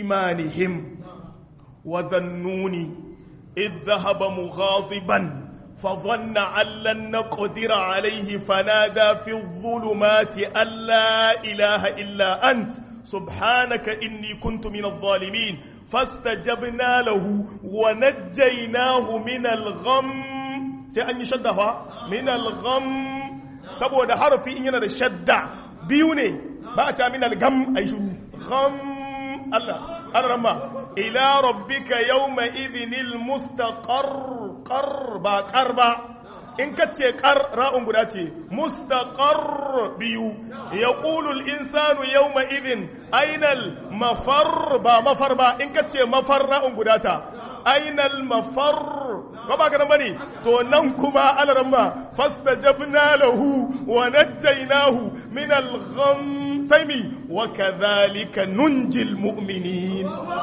A: liimanihim wa dhannuni idh dhahaba mughadiban فظن أن لن نقدر عليه فنادى في الظلمات أن لا إله إلا أنت سبحانك إني كنت من الظالمين فاستجبنا له ونجيناه من الغم سيأني شدها من الغم saboda harafi in yana da shadda biyu ne ba a ta min al-gam ay shuru gham Allah arama ila rabbika yawma idhinil mustaqar qarba qarba in kace qar ra'un guda ce mustaqar biyu yaqulu al-insanu yawma idhin ayna al-mafar ba mafar ba in kace mafar ra'un guda ta ayna al-mafar ba ga nan bane to nan kuma alaramma fastajabna lahu wa najjaynahu min al-gham saymi wa kadhalika nunjil mu'minin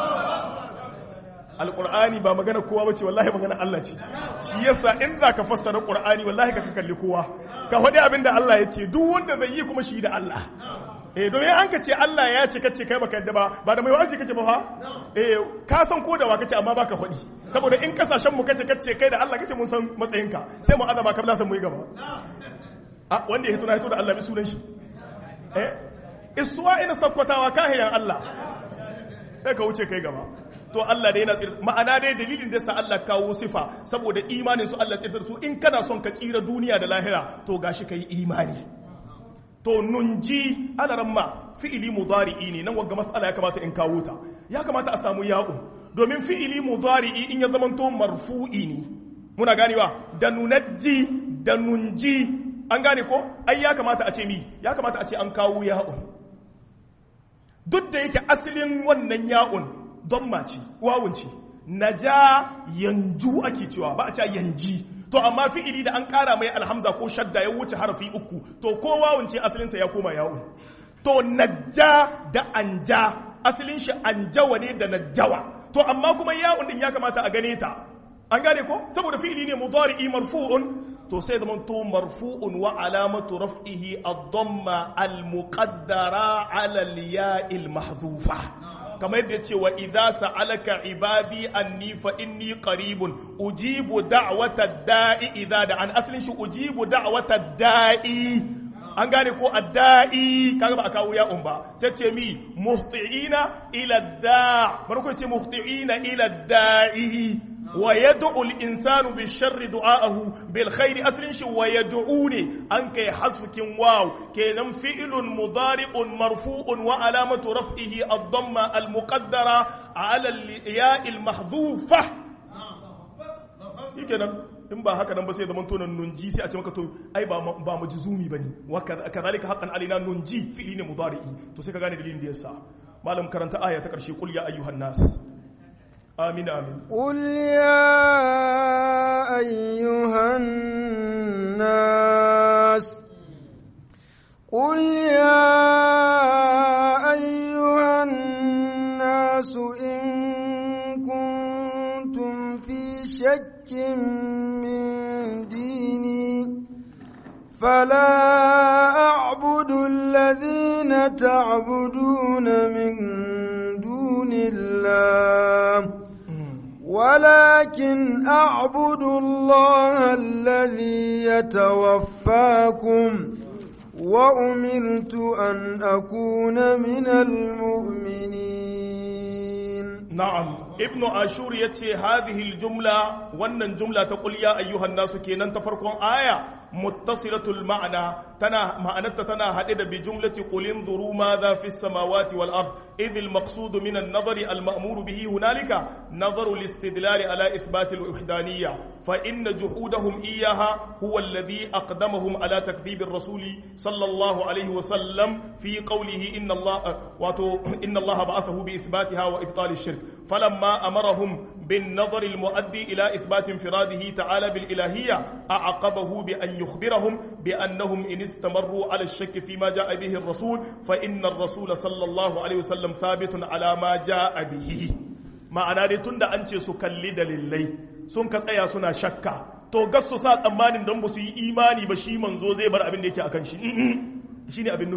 A: alqur'ani ba magana kowa bace wallahi magana Allah ce shi yasa in zaka fassara qur'ani wallahi ka kalli kowa ka faɗi abinda Allah ya ce duk wanda zai yi kuma shi da Allah domin an ka ce Allah ya ce kace kai baka yadda ba da mai wa'azi kace ba fa ka san ko da wa kace amma baka faɗi saboda in kasashen mu kace kai da Allah kace mun san matsayinka sai mu azaba kabla san mu yi gaba wanda ya hito da Allah bi sunan shi isuwa ina sakkwatawa kahiyan Allah sai ka wuce kai gaba to Allah dai yana tsira ma'ana dai dalilin da sa Allah kawo sifa saboda imanin su Allah tsira su in kana son ka tsira duniya da lahira to gashi kai imani to nunji alaramma fi'ili mudari'i ne nan wagga mas'ala ya kamata in kawo ta ya kamata a samu ya'u domin fi'ili mudari'i in ya zamanto marfu'i ne muna ganewa da nunajji da nunji an gane ko ai ya kamata a ce mi ya kamata a ce an kawo ya'un duk da yake asalin wannan ya'un dhamma ce wawun ce naja yanju ake cewa ba a ce yanji to amma fi'ili da an ƙara mai alhamza ko shadda ya wuce harafi uku to ko wawun ce asalinsa ya koma ya'un to najja da anja asalin shi anjawa ne da najjawa to amma kuma ya'un din ya kamata a gane ta an gane ko saboda fi'ili ne mudari'i marfu'un to sai zaman to marfu'un wa alamatu raf'ihi ad-damma al-muqaddara 'ala al-ya'il mahdhufa kamar yadda ce wa idza sa'alaka ibadi anni fa inni qaribun ujibu da'wata da'i idza da an aslin shi ujibu da'wata da'i an gane ko adda'i kaga ba a kawo ya'un ba sai ce mi muhti'ina ila da' barko ce muhti'ina ila da'i wa yad'u al-insanu bish-sharri du'aahu bil khairi aslin shi wa yad'uni an kai hasfukin waw kenan fi'lun mudari'un marfu'un wa alamatu raf'ihi ad-damma al-muqaddara 'ala al-ya'i al-mahdhufa yikenan in ba haka nan ba sai zaman tonan nunji sai a ce maka to ai ba majzumi bane wa kadhalika haqqan alaina nunji fi'li ne mudari'i to sai ka gane dalilin da yasa malam karanta aya ta karshe qul ya ayyuhan nas آمين آمين
B: قل يا أيها الناس قل يا أيها الناس إن كنتم في شك من ديني فلا أعبد الذين تعبدون من دون الله ولكن أعبد الله الذي يتوفاكم وأمرت أن أكون من المؤمنين
A: نعم ابن عاشور يتي هذه الجملة وأن الجملة تقول يا أيها الناس كينا تفرقون آية متصلة المعنى معناتها تنا هدد بجملة قل انظروا ماذا في السماوات والأرض إذ المقصود من النظر المأمور به هنالك نظر الاستدلال على إثبات الوحدانية فإن جحودهم إياها هو الذي أقدمهم على تكذيب الرسول صلى الله عليه وسلم في قوله إن الله بعثه بإثباتها وإبطال الشرك فلما أمرهم بالنظر المؤدي إلى إثبات انفراده تعالى بالإلهية أعقبه بأن يخبرهم بأنهم إن استمروا على الشك فيما جاء به الرسول فإن الرسول صلى الله عليه وسلم ثابت على ما جاء به ma'ana dai tunda an ce su kalli dalilai sun ka tsaya suna shakka to gasu sa tsammanin don ba su yi imani ba shi manzo zai bar abin da yake akan shi shine abin nufi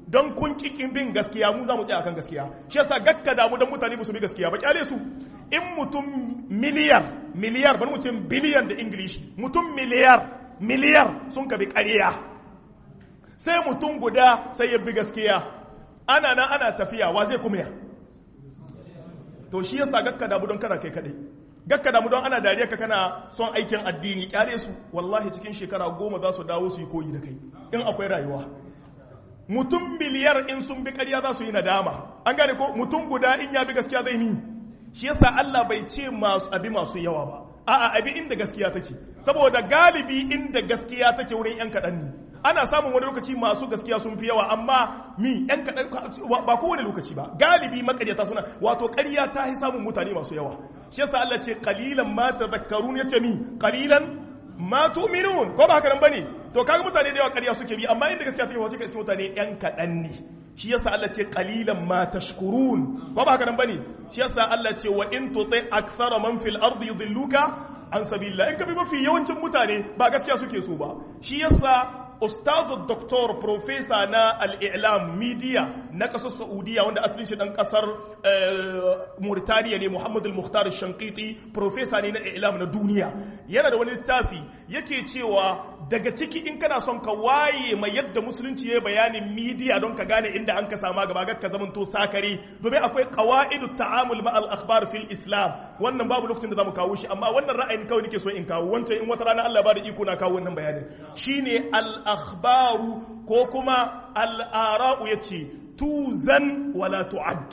A: don kun kikin bin gaskiya mu za mu tsaya akan gaskiya shi yasa gakka damu don mutane ba su bi gaskiya ba kyale su in mutum miliyar bari mu ce biliyan da English mutum miliyar sun ka bi ƙarya sai mutum guda sai ya bi gaskiya ana tafiya wa zai kuma ya to shi yasa gakka damu don kana kai kadai gakka damu don ana dariya ka kana son aikin addini kyale su wallahi cikin shekara 10 za su dawo su yi koyi da kai in akwai rayuwa mutum miliyar in sun bi ƙarya za su yi nadama an gane ko mutum guda in ya bi gaskiya zai ni shi yasa Allah bai ce masu yawa ba a'a abi inda gaskiya take saboda galibi inda gaskiya take wurin yan kaɗan ne ana samun wani lokaci masu gaskiya sun fi yawa amma yan kaɗan ba kowane lokaci ba galibi makaryata suna wato ƙarya ta yi samun mutane masu yawa shi yasa Allah ce qalilan ma tadhakkarun yace qalilan ma tu'minun ko ba haka nan bane to kaga mutane da yawa ƙarya suke bi amma inda gaskiya take wasu kai mutane yan kaɗan ne shi yasa Allah ce qalilan ma tashkurun ko ba haka nan bane shi yasa Allah ce wa in tuti akthara man fil ardi yudilluka an sabilillah in ka bi mafi yawancin mutane ba gaskiya suke so ba shi yasa ustazu doktor profesa na al'ilam media na ƙasar saudiya wanda asalin shi ɗan ƙasar mauritaniya ne muhammad al-mukhtar shankiti profesa ne na ilam na duniya yana da wani littafi yake cewa daga ciki in kana son ka waye mai yadda musulunci ya bayanin media don ka gane inda an ka sama gaba ka zamanto sakare domin akwai qawaidu ta'amul ma'al akhbar fil islam wannan babu lokacin da zamu kawo shi amma wannan ra'ayin kawai nake so in kawo wancan in wata rana Allah ba da iko na kawo wannan bayanin shine al-akhbaru ko kuma al-ara'u yace tuzan wala tu'ad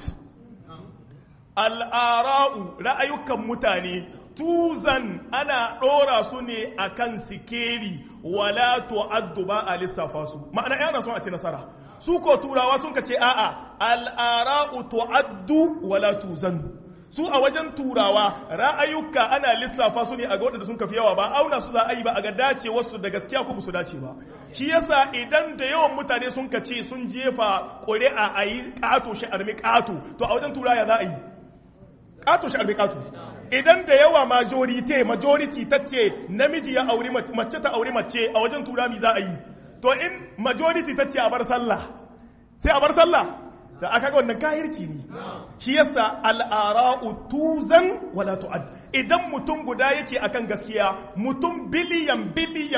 A: al-ara'u ra'ayukan mutane tuzan ana ɗora su ne a kan sikeri wala tu'addu ba a lissafa su ma'ana yana son a ce nasara su ko turawa sun ka ce a'a al'ara'u tu'addu wala tuzan su a wajen turawa ra'ayuka ana lissafa su ne a ga waɗanda sun kafi yawa ba auna su za a yi ba a ga dace wasu da gaskiya ko su dace ba shi yasa idan da yawan mutane sun ka ce sun jefa ƙuri'a a yi ƙato shi armi ƙato to a wajen turawa za a yi ƙato shi armi ƙato idan da yawa majority ta ce namiji ya auri mace ta auri mace a wajen turami za a yi to in majority ta ce a bar sallah sai a bar sallah da aka ga wannan kahirci ne shi yasa al'ara'u tuzan wala tu'ad idan mutum guda yake akan gaskiya mutum biliyan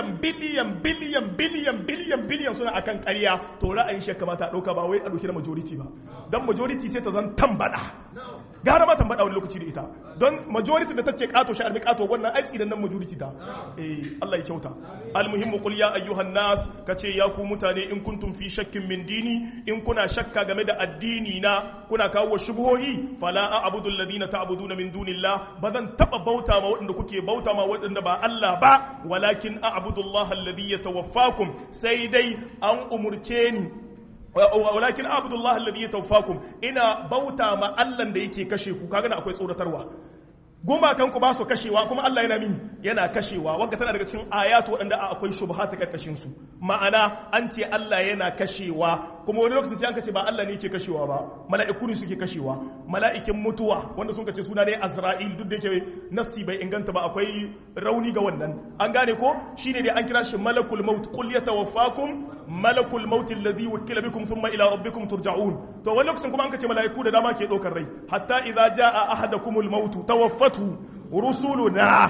A: suna akan ƙarya to ra'ayin shi kamata a ɗauka ba wai a ɗauki na majority ba don majority sai ta zan tambada gara ma tambada wani lokaci da ita don majority da ta ce kato shi armi kato wannan aiki da nan majority ta Allah ya kyauta almuhimmu qul ya ayyuhan nas kace ya ku mutane in kuntum fi shakkin min dini in kuna shakka game da addini na kuna kawo shubuhohi fala a'budu alladhina ta'buduna min dunillah bazan taba bauta ma wadanda kuke bauta ma wadanda ba Allah ba walakin a'budu Allah alladhi yatawaffakum sai dai an umurce ni walakin abdullahi alladhi yatawaffakum ina bauta ma Allah da yake kashe ku kaga da akwai tsoratarwa gumakan ku ba su kashewa kuma Allah yana kashewa wanda tana daga cikin ayatu wadanda akwai shubha ta karkashin su ma'ana an ce Allah yana kashewa kuma wani lokaci sai an kace ba Allah ne yake kashewa ba mala'iku ne suke kashewa mala'ikin mutuwa wanda sun kace suna ne Azra'il duk da yake nassi bai inganta ba akwai rauni ga wannan an gane ko shine dai an kira shi malakul maut qul yatawaffakum malakul maut alladhi wukila bikum thumma ila rabbikum turja'un to wani lokacin kuma an kace mala'iku da dama ke dokar rai hatta idza jaa ahadakumul maut tawaffatu rusuluna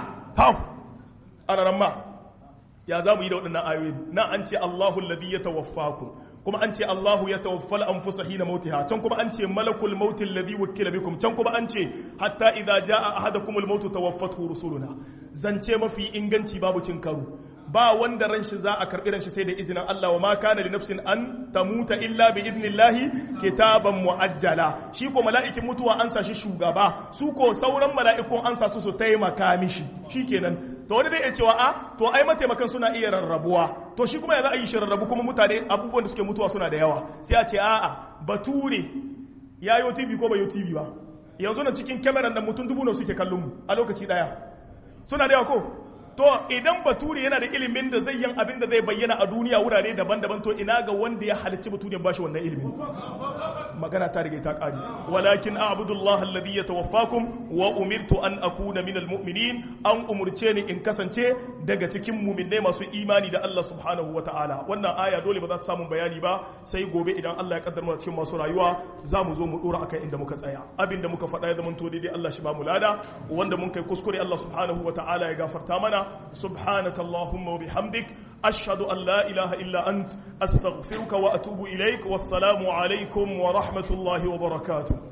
A: ana ramma ya zamu yi da waɗannan ayoyi na an ce Allahu alladhi yatawaffakum kuma an ce Allahu yatawaffal anfusa hina mautiha can kuma an ce malakul maut alladhi wukila bikum can kuma an ce hatta idza jaa ahadakumul maut tawaffatu rusuluna zance mafi inganci babu cin karo ba wanda ran shi za a karbi ran shi sai da izinin Allah wa ma kana li nafsin an tamuta illa bi idnillahi kitaban muajjala shi ko mala'ikin mutuwa an sa shi shugaba su ko sauran mala'ikun an sa su taimaka mishi shikenan to wani zai iya cewa to ai mataimakan suna iya rarrabuwa to shi kuma ya za a yi shi rarrabu kuma mutane abubuwan da suke mutuwa suna da yawa sai a ce bature ya yi TV ko bai yi TV ba yanzu na cikin kyamarar da mutum 1000 suke kallon mu a lokaci daya suna da yawa ko to idan bature yana da ilimin da zai yin abin da zai bayyana a duniya wurare daban-daban to ina ga wanda ya halicci bature ba shi wannan ilimin magana ta riga ta kare walakin a'budullaha alladhi yatawaffakum wa umirtu an akuna minal mu'minin an umurce ni in kasance daga cikin mu'minai masu imani da Allah subhanahu wataala wannan aya dole ba za ta samu bayani ba sai gobe idan Allah ya kaddara mu cikin masu rayuwa za mu zo mu dora akan inda muka tsaya abinda muka faɗa ya zama to daidai Allah shi ba mu lada wanda mun kai kuskure Allah subhanahu wataala ya gafarta mana subhanakallahumma wa bihamdik ashhadu an la ilaha illa ant astaghfiruka wa atubu ilaik wassalamu alaikum wa rahmatullahi wa barakatuh